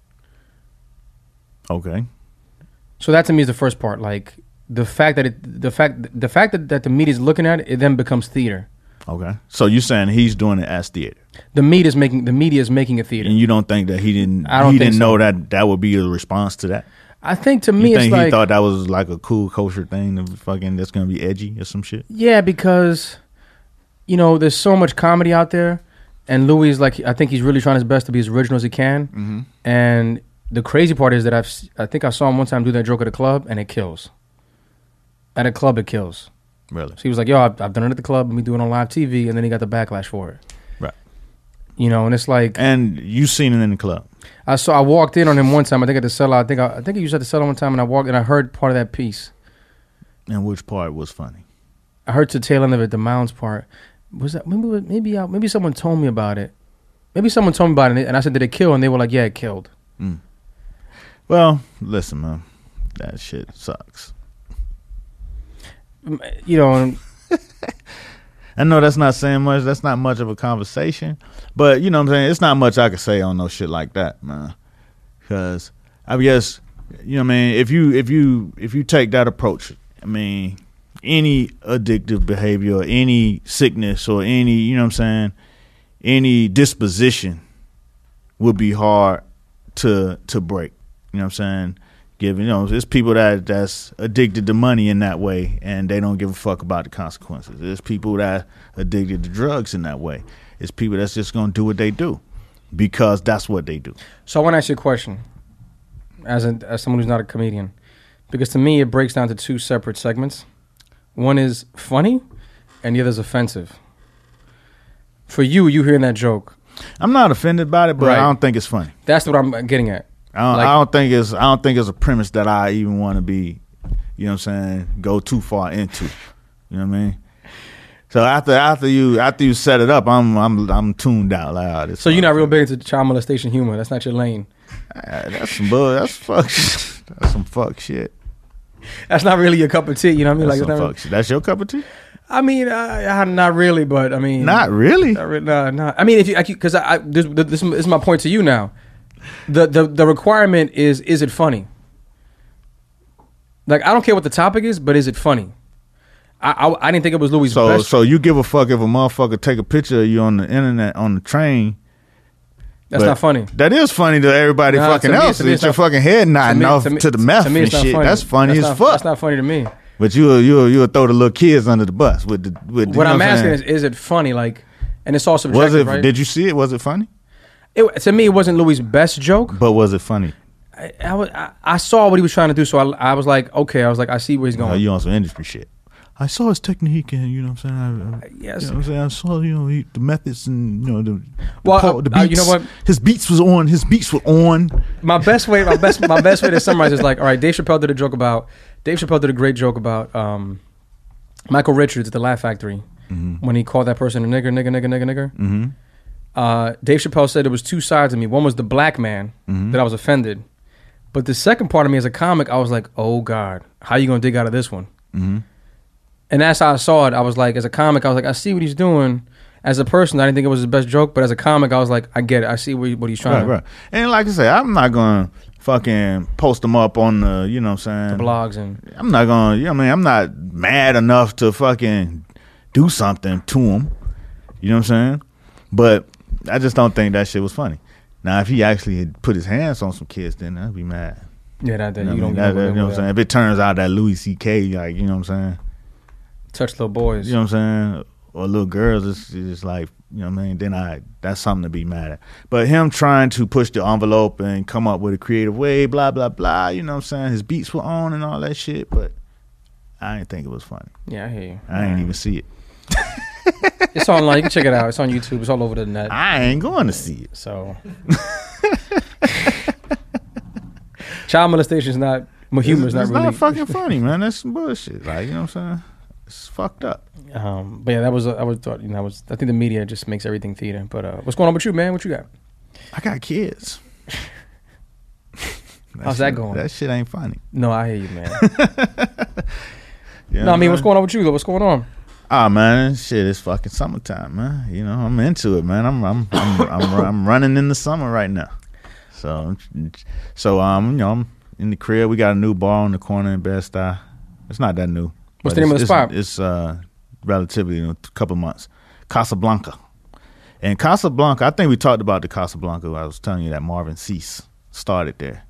Okay. So that to me is the first part. Like the fact that the media is looking at it, it then becomes theater. Okay. So you're saying he's doing it as theater, The media is making it theater. and you don't think that he didn't? I don't he think didn't so. know that would be a response to that. I think to me You it's think like he thought that was like a cool kosher thing to fucking that's gonna be edgy or some shit? yeah, because you know there's so much comedy out there, and Louis is like I think he's really trying his best to be as original as he can. Mm-hmm. And the crazy part is that I think I saw him one time do that joke at a club, and it kills. At a club, it kills. Really? So he was like, "Yo, I've done it at the club, and we do it on live TV," and then he got the backlash for it. Right. You know, and it's like And you seen it in the club? I walked in on him one time. I think at the cellar. I think he was at the cellar one time, and I walked and I heard part of that piece. And which part was funny? I heard the tail end of it, the Mounds part. Was that maybe someone told me about it? Maybe someone told me about it, and I said, "Did it kill?" And they were like, "Yeah, it killed." Well, listen, man, that shit sucks. You know, and I know that's not saying much. That's not much of a conversation. But, you know what I'm saying? It's not much I could say on no shit like that, man. Because, I guess, you know what I mean? If you take that approach, I mean, any addictive behavior or any sickness or any, you know what I'm saying, any disposition would be hard to break. You know what I'm saying? Given, you know, there's people that's addicted to money in that way, and they don't give a fuck about the consequences. There's people that addicted to drugs in that way. It's people that's just gonna do what they do because that's what they do. so I want to ask you a question, as someone who's not a comedian, because to me it breaks down to two separate segments. One is funny, and the other is offensive. For you hearing that joke, I'm not offended by it, but Right. I don't think it's funny. that's what I'm getting at. I don't think it's a premise that I even want to be, you know what I'm saying, go too far into. You know what I mean? So after you set it up, I'm tuned out loud. So you're not real big into child molestation humor. That's not your lane. That's some bull. That's fuck. That's some fuck shit. That's not really your cup of tea. You know what I mean? That's Like, some it's not fuck shit. That's your cup of tea? I mean, not really, but I mean, Not really. No. I mean, if you, because this is my point to you now. The requirement is it funny? Like, I don't care what the topic is, but is it funny? I didn't think it was Louis' best. So you give a fuck if a motherfucker take a picture of you on the internet on the train? That's but not funny. That is funny to everybody Nah, fucking to me- else. to me It's it's your not- fucking head nodding off me- to the meth to me, and it's not shit. funny. That's funny as fuck. That's not funny to me. But you'll throw the little kids under the bus with the. With, What you know I'm asking saying? is it funny? Like, and it's all Was subjective, it? right? Did you see it? Was it funny? To me, it wasn't Louis' best joke. But was it funny? I saw what he was trying to do, so I was like, okay. I was like, I see where he's Oh, going. you on some industry shit? I saw his technique, and you know what I'm saying. Yes. You know what I'm saying. I saw the methods and the Well, the beats. you know what? His beats was on. His beats were on. My best way to summarize is like, all right, Dave Chappelle did a great joke about Michael Richards at the Laugh Factory when he called that person a nigger. Dave Chappelle said there was two sides of me. One was the black man that I was offended, but the second part of me as a comic, I was like, oh God, how you gonna dig out of this one? And that's how I saw it. I was like, as a comic, I was like, I see what he's doing. As a person, I didn't think it was his best joke, but as a comic, I was like, I get it. I see what he's trying to Right. And like I say, I'm not gonna fucking post them up on the, you know what I'm saying, the blogs and I'm not gonna, you know what I mean, I'm not mad enough to fucking do something to him. You know what I'm saying? But I just don't think that shit was funny. Now, if he actually had put his hands on some kids, then I'd be mad. yeah, that You know, you what I don't mean? get You know what I'm saying? If it turns out that Louis C.K., like, you know what I'm saying? touch little boys. You know what I'm saying? or little girls, it's just like, you know what I mean? Then that's something to be mad at. But him trying to push the envelope and come up with a creative way, blah, blah, blah, you know what I'm saying? His beats were on and all that shit, but I didn't think it was funny. Yeah, I hear you. I didn't even see it. It's online. You can check it out. It's on YouTube. It's all over the net. I ain't going to see it. So, child molestation is not. Humor is not it's really. not fucking funny, man. That's some bullshit. Like, you know what I'm saying? It's fucked up. But yeah, I think the media just makes everything theater. But what's going on with you, man? What you got? I got kids. How's that going? That shit ain't funny. No, I hear you, man. Yeah, no, I mean, what's going on with you though? What's going on? Ah, man, shit, it's fucking summertime, man. You know, I'm into it, man. I'm running in the summer right now. So you know, I'm in the crib. We got a new bar on the corner in Bed-Stuy. It's not that new. What's the name of the spot? It's relatively a couple months. Casablanca. And Casablanca, I think we talked about the Casablanca. I was telling you that Marvin Cease started there.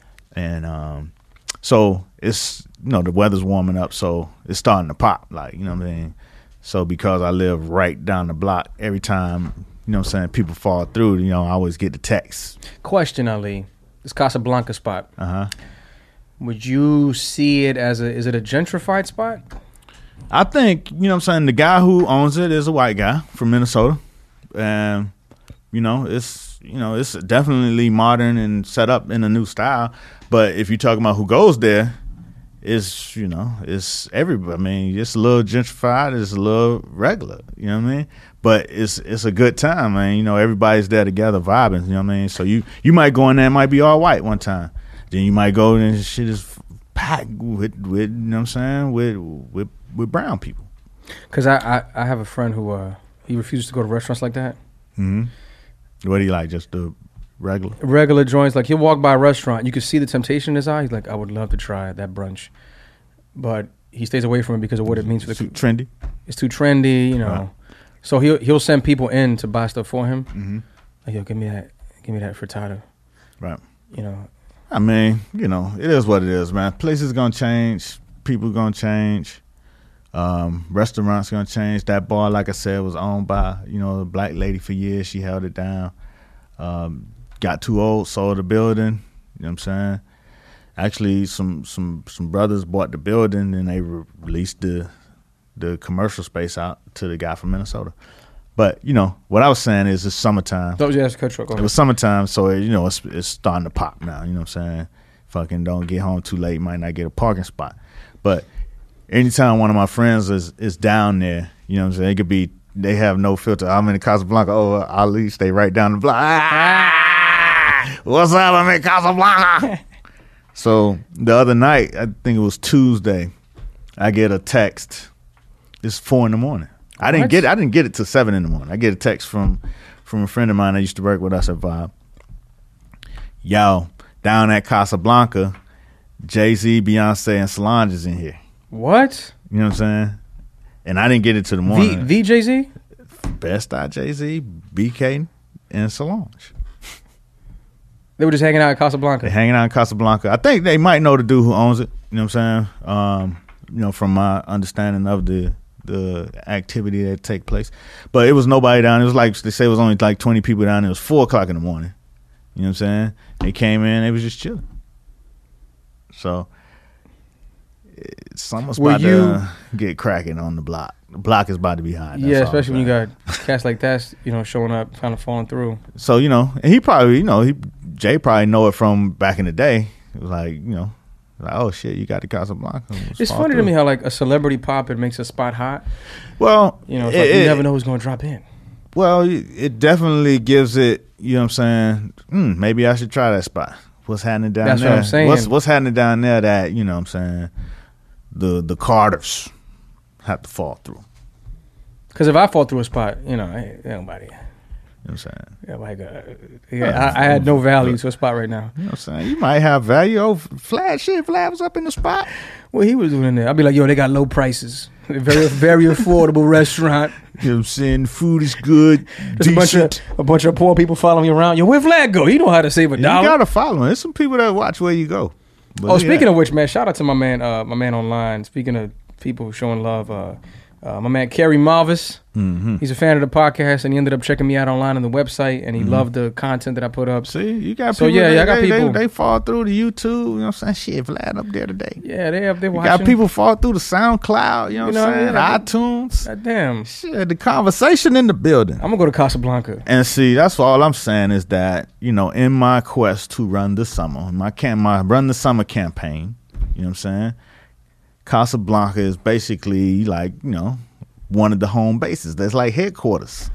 And so it's, you know, the weather's warming up, so it's starting to pop, like, you know what I mean? So because I live right down the block, every time, you know what I'm saying, people fall through, you know, I always get the text. Question, Ali. This Casablanca spot. Uh-huh. Would you see it as is it a gentrified spot? I think, you know what I'm saying, the guy who owns it is a white guy from Minnesota. And, you know, it's definitely modern and set up in a new style. But if you're talking about who goes there, it's, you know, it's everybody. I mean, it's a little gentrified, it's a little regular, you know what I mean? But it's a good time, man. You know, everybody's there together vibing, you know what I mean? So you might go in there, it might be all white one time. Then you might go and shit is packed with you know what I'm saying, with brown people. Because I have a friend who he refuses to go to restaurants like that. Mm-hmm. What do you like, just the regular joints? Like, he'll walk by a restaurant, you can see the temptation in his eye. He's like, I would love to try that brunch, but he stays away from it because of what it means for the too trendy. It's too trendy, you know. Right. So he'll send people in to buy stuff for him. Mm-hmm. Like, yo, give me that frittata. Right. You know. I mean, you know, it is what it is, man. Places gonna change, people gonna change, restaurants gonna change. That bar, like I said, was owned by, you know, a black lady for years. She held it down. Got too old, sold the building. You know what I'm saying? Actually, some brothers bought the building and they released the commercial space out to the guy from Minnesota. But, you know, what I was saying is it's summertime. That was your cut truck. It was summertime, so, you know, it's starting to pop now. You know what I'm saying? Fucking don't get home too late, might not get a parking spot. But anytime one of my friends is down there, you know what I'm saying? It could be, they have no filter. I'm in the Casablanca. Oh, Ali, stay right down the block. What's up? I'm in Casablanca. So the other night, I think it was Tuesday, I get a text. It's 4 a.m. I didn't get it till 7 a.m. I get a text from a friend of mine that used to work with us at Vibe. Yo, down at Casablanca, Jay-Z, Beyonce, and Solange is in here. What? You know what I'm saying? And I didn't get it till the morning. The Jay-Z? Bed-Stuy, Jay-Z, BK, and Solange. They were just hanging out at Casablanca. They're hanging out in Casablanca. I think they might know the dude who owns it. You know what I'm saying? You know, from my understanding of the activity that take place. But it was nobody down. It was like, they say it was only like 20 people down there. It was 4 o'clock in the morning. You know what I'm saying? They came in, they was just chilling. So someone's about to get cracking on the block. The block is about to be high. Yeah, especially when you got cats like that, you know, showing up, kind of falling through. So, you know, and he probably, you know, Jay probably know it from back in the day. It was like, you know, like, oh shit, you got the Casablanca. It's funny to me how like a celebrity pop, it makes a spot hot. Well, you know, it's like you never know who's going to drop in. Well, it definitely gives it, you know what I'm saying, maybe I should try that spot. What's happening down there? That's what I'm saying. What's happening down there that, you know what I'm saying, the Carters have to fall through. Because if I fall through a spot, you know, ain't nobody. You know what I'm saying? Yeah, I had no value to a spot right now. You know what I'm saying? You might have value. Oh, Vlad was up in the spot. What he was doing in there, I'd be like, yo, they got low prices. Very, very affordable restaurant. You know what I'm saying? Food is good. There's a bunch of poor people following you around. Yo, where Vlad go? He know how to save $1. You gotta follow him. There's some people that watch where you go. But speaking of which, man, shout out to my man online. Speaking of people showing love, My man Kerry Malvis, he's a fan of the podcast, and he ended up checking me out online on the website, and he loved the content that I put up. See, you got So, people. yeah, I got people. They fall through the YouTube. You know what I'm saying? Shit, Vlad up there today. Yeah, they up there You watching. got people fall through the SoundCloud. You know what I'm saying? yeah, iTunes. God damn. Shit, the conversation in the building. I'm gonna go to Casablanca. And see, that's all I'm saying is that, you know, in my quest to run the summer, my run the summer campaign, you know what I'm saying? Casablanca is basically like, you know, one of the home bases. That's like headquarters.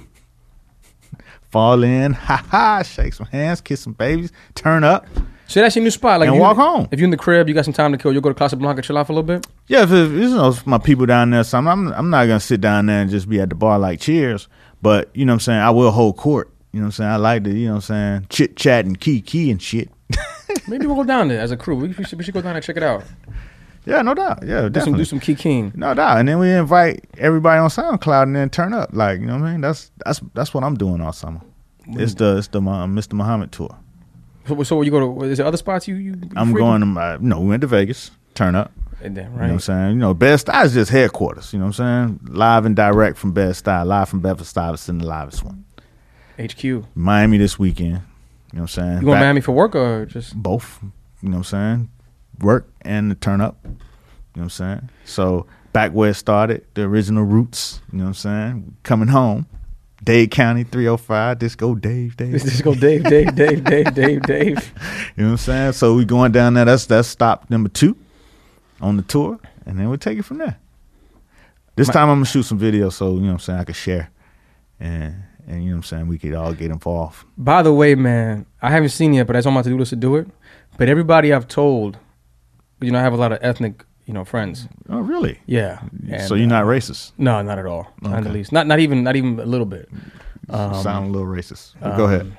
Fall in, shake some hands, kiss some babies, turn up. So that's your new spot. Like And if you- walk home. If you're in the crib, you got some time to kill, you'll go to Casablanca, chill out for a little bit. Yeah, if you know, if my people down there, so I'm not gonna sit down there and just be at the bar like cheers. But you know what I'm saying, I will hold court. You know what I'm saying? I like to, you know what I'm saying, chit chat and key and shit. Maybe we'll go down there as a crew. We should go down there and check it out. Yeah, no doubt. Yeah, definitely. Do some key king. No doubt. And then we invite everybody on SoundCloud and then turn up. Like, you know what I mean? That's what I'm doing all summer. It's the Mr. Muhammad tour. So you go to? Is there other spots you I'm going to we went to Vegas, turn up. And then, You know right. what I'm saying? You know, Bed-Stuy is just headquarters. You know what I'm saying? Live and direct from Bed-Stuy, live from Bedford-Stuyvesant, the livest one. HQ. You Miami this weekend. You know what I'm saying? going to Miami for work or just? Both. You know what I'm saying? Work and the turn up. You know what I'm saying? So back where it started, the original roots. You know what I'm saying? Coming home. Dade County 305. Disco Dave. Just go Dave. You know what I'm saying? So we going down there. That's stop number 2 on the tour, and then we'll take it from there. This time I'm gonna shoot some videos, so you know what I'm saying, I could share, and you know what I'm saying, we could all get involved. By the way, man, I haven't seen it yet, but I told my to do this to do it. But everybody I've told, you know, I have a lot of ethnic, you know, friends. Oh, really? Yeah. And, So you're not racist? No, not at all. Not in the Okay. least. Not even a little bit. Sound a little racist. But go ahead.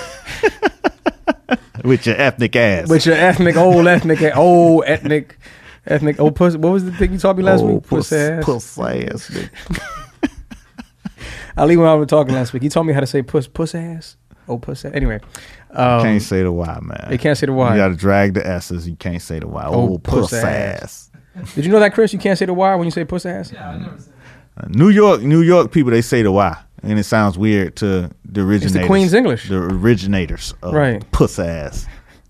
With your ethnic ass. But your ethnic, old pussy. What was the thing you taught me last week? Pussy ass. Puss ass. Ali when I was talking last week, he told me how to say puss ass. Oh, puss ass. Anyway. Can't say the Y, man. They can't say the Y. You got to drag the S's. You can't say the Y. Oh, Oh, puss puss ass. Did you know that, Chris? You can't say the Y when you say puss ass? Yeah, I never said New York people, they say the Y, and it sounds weird to the originators. Queen's English. The originators of Right. puss ass.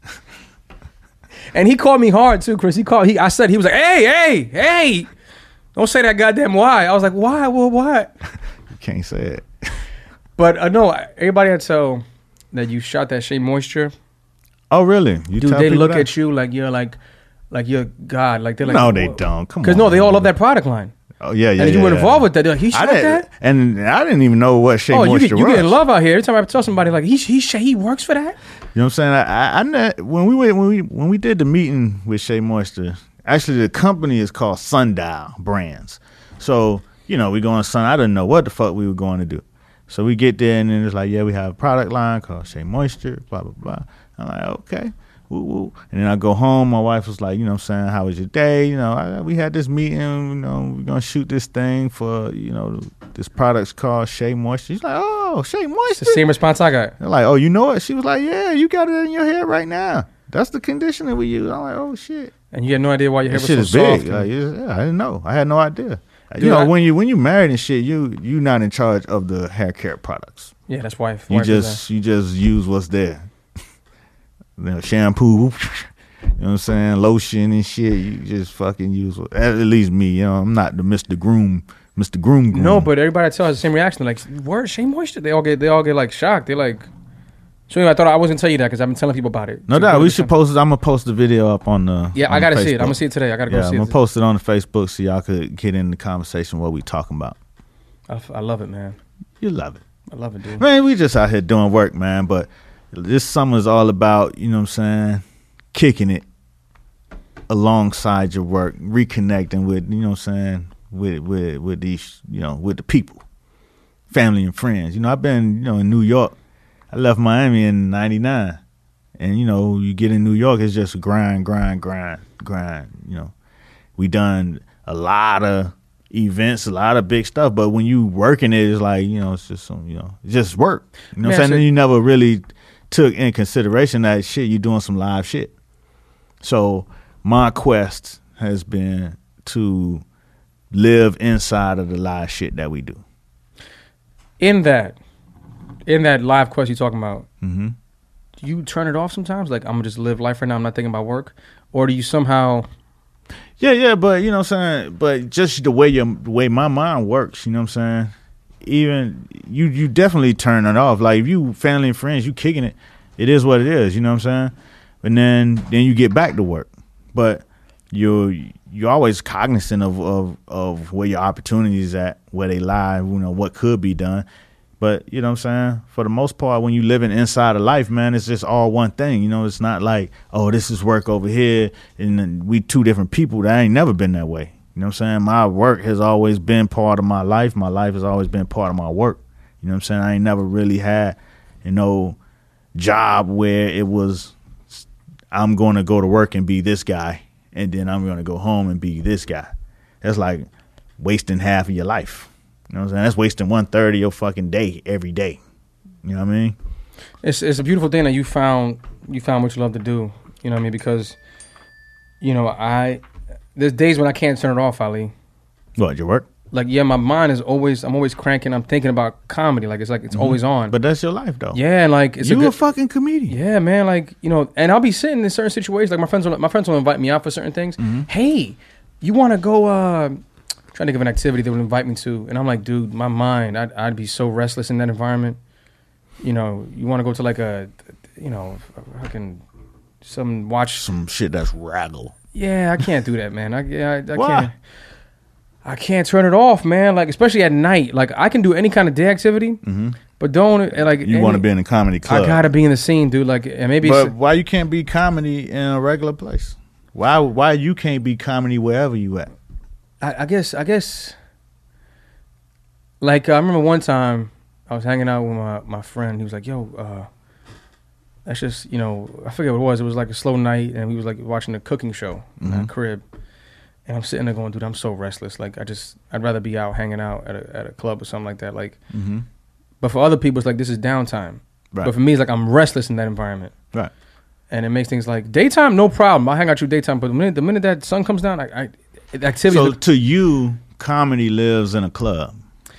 And he called me hard too, Chris. I said, he was like, hey, don't say that goddamn Y. I was like, why? Well, what? You can't say it. But no, everybody I tell that you shot that Shea Moisture, Oh, really? You dude, tell they people look that? at you like you're God. Like they're like, No, they don't. Come on. Because no, they all love that product line. Oh, yeah. And you were involved with that. They're like, he shot that? And I didn't even know what Shea Oh, you Moisture get was. in love out here. Every time I tell somebody like he works for that. You know what I'm saying? When we did the meeting with Shea Moisture, actually the company is called Sundial Brands. So, you know, we go on Sun. I didn't know what the fuck we were going to do. So we get there and then it's like, yeah, we have a product line called Shea Moisture, blah, blah, blah. I'm like, okay. Woo, woo. And then I go home. My wife was like, you know what I'm saying, how was your day? You know, we had this meeting, you know, we're going to shoot this thing for, you know, this product's called Shea Moisture. She's like, oh, Shea It's Moisture? the same response I got. They're like, oh, you know it? She was like, yeah, you got it in your hair right now. That's the conditioner we use. I'm like, oh, shit. And you had no idea why your hair That was shit so is soft. big. Like, yeah, I didn't know. I had no idea. Dude, you know, I- when you married and shit, you not in charge of the hair care products. Yeah, that's wife. You wife just use what's there. You know, shampoo, you know what I'm saying, lotion and shit. You just fucking use at least me. You know, I'm not the Mr. Groom. No, but everybody I tell has the same reaction. Like, word, Shea Moisture. They all get like shocked. They're like, so anyway, I thought I wasn't tell you that because I've been telling people about it. no doubt we should post it. I'm gonna post the video up on the. Yeah, on I gotta Facebook. see it. I'm gonna see it today. I gotta go Yeah, see I'm it. gonna post it on the Facebook so y'all could get in the conversation what we talking about. I love it, man. You love it. I love it, dude. Man, we just out here doing work, man. But this summer's all about, you know what I'm saying, kicking it alongside your work, reconnecting with, you know what I'm saying, with these, you know, with the people, family and friends. You know, I've been, you know, in New York. I left Miami in '99, and you know, you get in New York, it's just grind. You know, we done a lot of events, a lot of big stuff, but when you working it, it's like, you know, it's just some, you know, it's just work. You know what I'm saying? And you never really took in consideration that shit, you doing some live shit. So my quest has been to live inside of the live shit that we do. In that live quest you're talking about, do you turn it off sometimes? Like, I'm gonna just live life right now. I'm not thinking about work, or do you somehow? Yeah, but you know what I'm saying. But just the way my mind works, you know what I'm saying. Even you definitely turn it off. Like if you family and friends, you kicking it. It is what it is. You know what I'm saying. And then you get back to work, but you're always cognizant of where your opportunities at, where they lie, you know, what could be done. But you know what I'm saying? For the most part, when you living inside of life, man, it's just all one thing. You know, it's not like, oh, this is work over here and then we two different people. That ain't never been that way. You know what I'm saying? My work has always been part of my life. My life has always been part of my work. You know what I'm saying? I ain't never really had, you know, job where it was, I'm going to go to work and be this guy, and then I'm going to go home and be this guy. That's like wasting half of your life. You know what I'm saying? That's wasting 1/3 of your fucking day every day. You know what I mean? It's a beautiful thing that you found what you love to do. You know what I mean? Because, you know, there's days when I can't turn it off, Ali. What, your work? Like, yeah, my mind is I'm always cranking. I'm thinking about comedy. Like, it's always on. But that's your life, though. Yeah, and like, it's a fucking comedian. Yeah, man. Like, you know, and I'll be sitting in certain situations. Like, my friends will invite me out for certain things. Hey, you want to go, trying to think of an activity they would invite me to. And I'm like, dude, my mind, I'd be so restless in that environment. You know, you want to go to like watch some shit that's raggle. Yeah, I can't do that, man. I can't. I can't turn it off, man. Like, especially at night. Like, I can do any kind of day activity, but don't like. You want to be in a comedy club? I gotta be in the scene, dude. Like, and maybe. But why you can't be comedy in a regular place? Why you can't be comedy wherever you at? I guess. Like, I remember one time I was hanging out with my friend. He was like, "Yo, that's just, you know, I forget what it was. It was like a slow night, and we was like watching a cooking show in our crib." And I'm sitting there going, dude, I'm so restless. Like, I'd rather be out hanging out at a club or something like that. Like, but for other people, it's like, this is downtime. Right. But for me, it's like, I'm restless in that environment. Right. And it makes things like, daytime, no problem. I'll hang out you daytime. But the minute that sun comes down, activity. So to you, comedy lives in a club.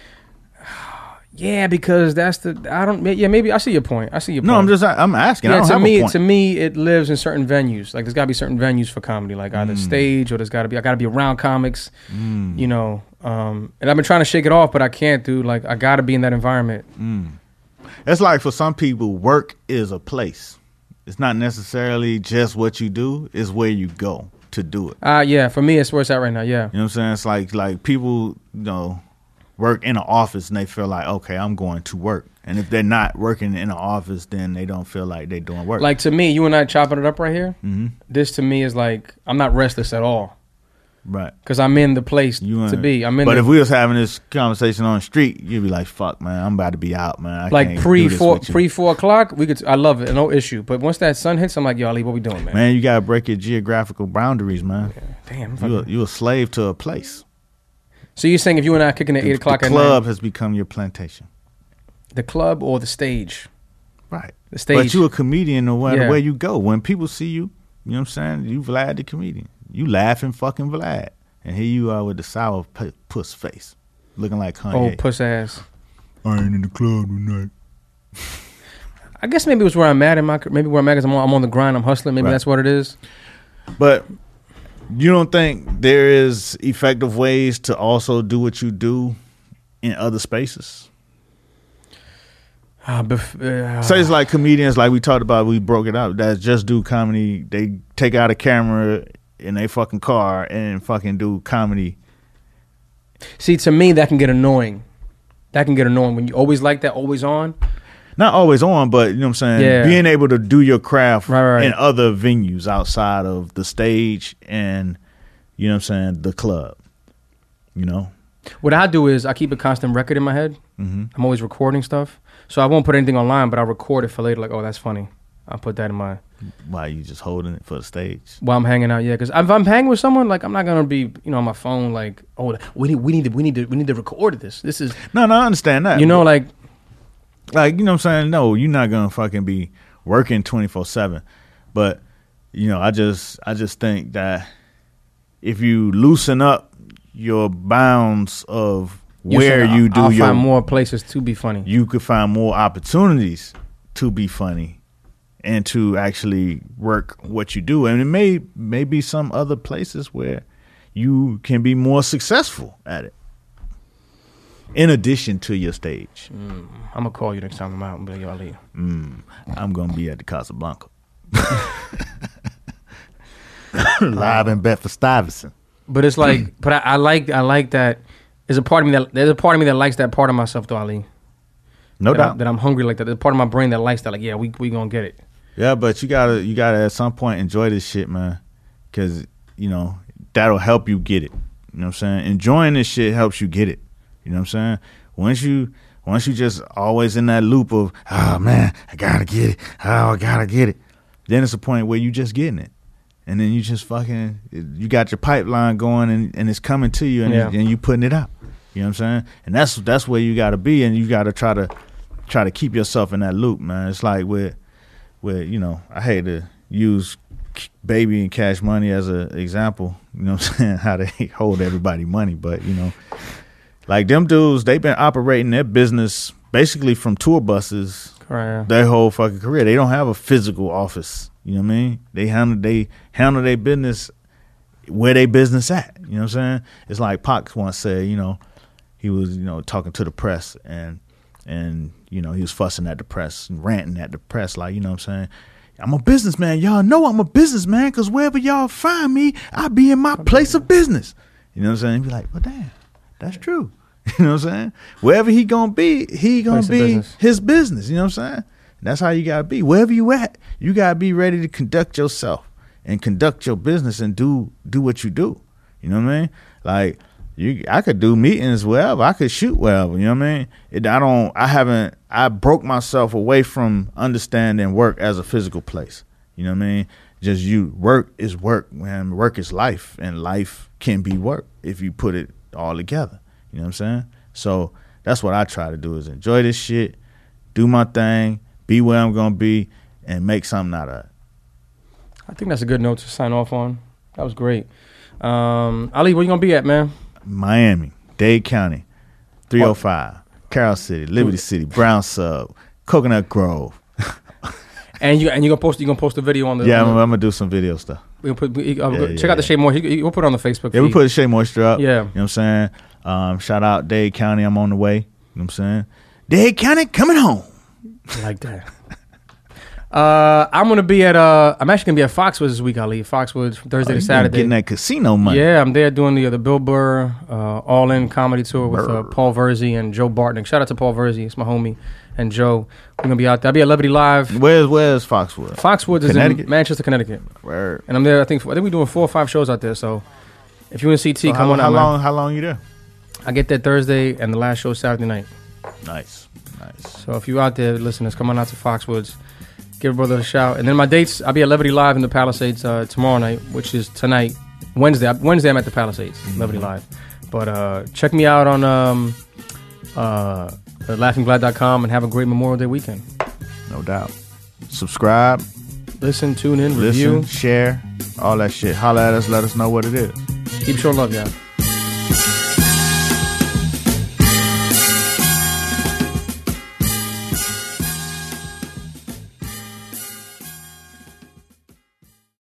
Yeah, because maybe I see your point. No, I'm asking. Yeah, I don't have a point. To me, it lives in certain venues. Like, there's got to be certain venues for comedy, like either stage or I got to be around comics, you know. And I've been trying to shake it off, but I can't, dude. Like, I got to be in that environment. It's like, for some people, work is a place. It's not necessarily just what you do; it's where you go to do it. Yeah. For me, it's where it's at right now. Yeah. You know what I'm saying? It's like people, you know, work in an office and they feel like, okay, I'm going to work. And if they're not working in an office, then they don't feel like they're doing work. Like, to me, you and I chopping it up right here, this to me is like, I'm not restless at all. Right. Because I'm in the place to be. But if we was having this conversation on the street, you'd be like, fuck, man, I'm about to be out, man. Like pre 4 o'clock, I love it, no issue. But once that sun hits, I'm like, yo, Ali, what we doing, man? Man, you got to break your geographical boundaries, man. Yeah. Damn. You're a slave to a place. So you're saying if you and I are kicking at 8 o'clock at night. The club has become your plantation. The club or the stage? Right. The stage. But you're a comedian no matter where you go. When people see you, you know what I'm saying? You Vlad the comedian. You laughing fucking Vlad. And here you are with the sour puss face. Looking like Kanye. Oh, puss ass. I ain't in the club tonight. I guess maybe it was where I'm at. Maybe where I'm at because I'm on the grind. I'm hustling. Maybe that's what it is. But you don't think there is effective ways to also do what you do in other spaces? Say it's like comedians, like we talked about, we broke it up, that just do comedy. They take out a camera in their fucking car and fucking do comedy. See, to me, that can get annoying. When you always like that, always on. Not always on, but you know what I'm saying? Yeah. Being able to do your craft in other venues outside of the stage and, you know what I'm saying, the club. You know? What I do is I keep a constant record in my head. I'm always recording stuff. So I won't put anything online, but I'll record it for later. Like, oh, that's funny. I'll put that in my... Why, you just holding it for the stage? While I'm hanging out, yeah. Because if I'm hanging with someone, like, I'm not going to be, you know, on my phone like, oh, we need to record this. This is... No, I understand that. You know, like, you know what I'm saying? No, you're not going to fucking be working 24/7. But, you know, I just think that if you loosen up your bounds of You're where saying you do I'll your. find more places to be funny. You could find more opportunities to be funny and to actually work what you do. And it may be some other places where you can be more successful at it. In addition to your stage. I'm gonna call you next time I'm out and be like, yo, Ali. I'm going to be at the Casablanca. Live in Bedford-Stuyvesant. But it's like, but I like that. There's a part of me that likes that part of myself, though, Ali. No doubt. That I'm hungry like that. There's a part of my brain that likes that. Like, yeah, we gonna get it. Yeah, but you gotta at some point enjoy this shit, man. Because, you know, that'll help you get it. You know what I'm saying? Enjoying this shit helps you get it. You know what I'm saying? Once you just always in that loop of, oh man, I gotta get it. Oh, I gotta get it. Then it's a point where you just getting it. And then you just fucking, you got your pipeline going and it's coming to you and you putting it out. You know what I'm saying? And that's where you gotta be, and you gotta try to keep yourself in that loop, man. It's like where you know, I hate to use Baby and Cash Money as an example, you know what I'm saying, how they hold everybody money, but you know, like them dudes, they've been operating their business basically from tour buses their whole fucking career. They don't have a physical office, you know what I mean? They handle their business where they business at, you know what I'm saying? It's like Pac once said, you know, he was, you know, talking to the press and you know, he was fussing at the press and ranting at the press, like, you know what I'm saying? I'm a businessman. Y'all know I'm a businessman because wherever y'all find me, I be in my place of business. You know what I'm saying? Be like, well, damn, that's true. You know what I'm saying? Wherever he gonna be his business. You know what I'm saying? That's how you gotta be. Wherever you at, you gotta be ready to conduct yourself and conduct your business and do what you do. You know what I mean? Like, I could do meetings wherever. I could shoot wherever. You know what I mean? I broke myself away from understanding work as a physical place. You know what I mean? Just work is work, man. Work is life, and life can be work if you put it all together. You know what I'm saying? So that's what I try to do, is enjoy this shit, do my thing, be where I'm going to be, and make something out of it. I think that's a good note to sign off on. That was great. Ali, where you going to be at, man? Miami, Dade County, 305, Carroll City, Liberty City, Brown Sub, Coconut Grove. And you gonna post a video on the I'm gonna do some video stuff. Check out the Shea Moisture. We'll put it on the Facebook feed. Yeah, we put the Shea Moisture up. Yeah, you know what I'm saying. Shout out Dade County. I'm on the way. You know what I'm saying. Dade County coming home. I like that. I'm gonna be at I'm actually gonna be at Foxwoods this week, Ali. Foxwoods from Thursday to Saturday. Getting that casino money. Yeah, I'm there doing the Bill Burr All In comedy tour with Paul Verzi and Joe Bartnick. Shout out to Paul Verzi, it's my homie, and Joe. We're gonna be out there. I'll be at Levity Live. Where's Foxwoods? Foxwoods is in Manchester, Connecticut. Word. And I'm there. I think we're doing 4 or 5 shows out there. So if you want to see come on out. How long you there? I get there Thursday, and the last show is Saturday night. Nice. So if you out there, listeners, come on out to Foxwoods. Give a brother a shout. And then my dates, I'll be at Levity Live in the Palisades tomorrow night, which is tonight. Wednesday I'm at the Palisades, Levity Live. But check me out on laughingglad.com and have a great Memorial Day weekend. No doubt. Subscribe. Listen, tune in, review. Listen, share, all that shit. Holla at us, let us know what it is. Keep showing love, y'all.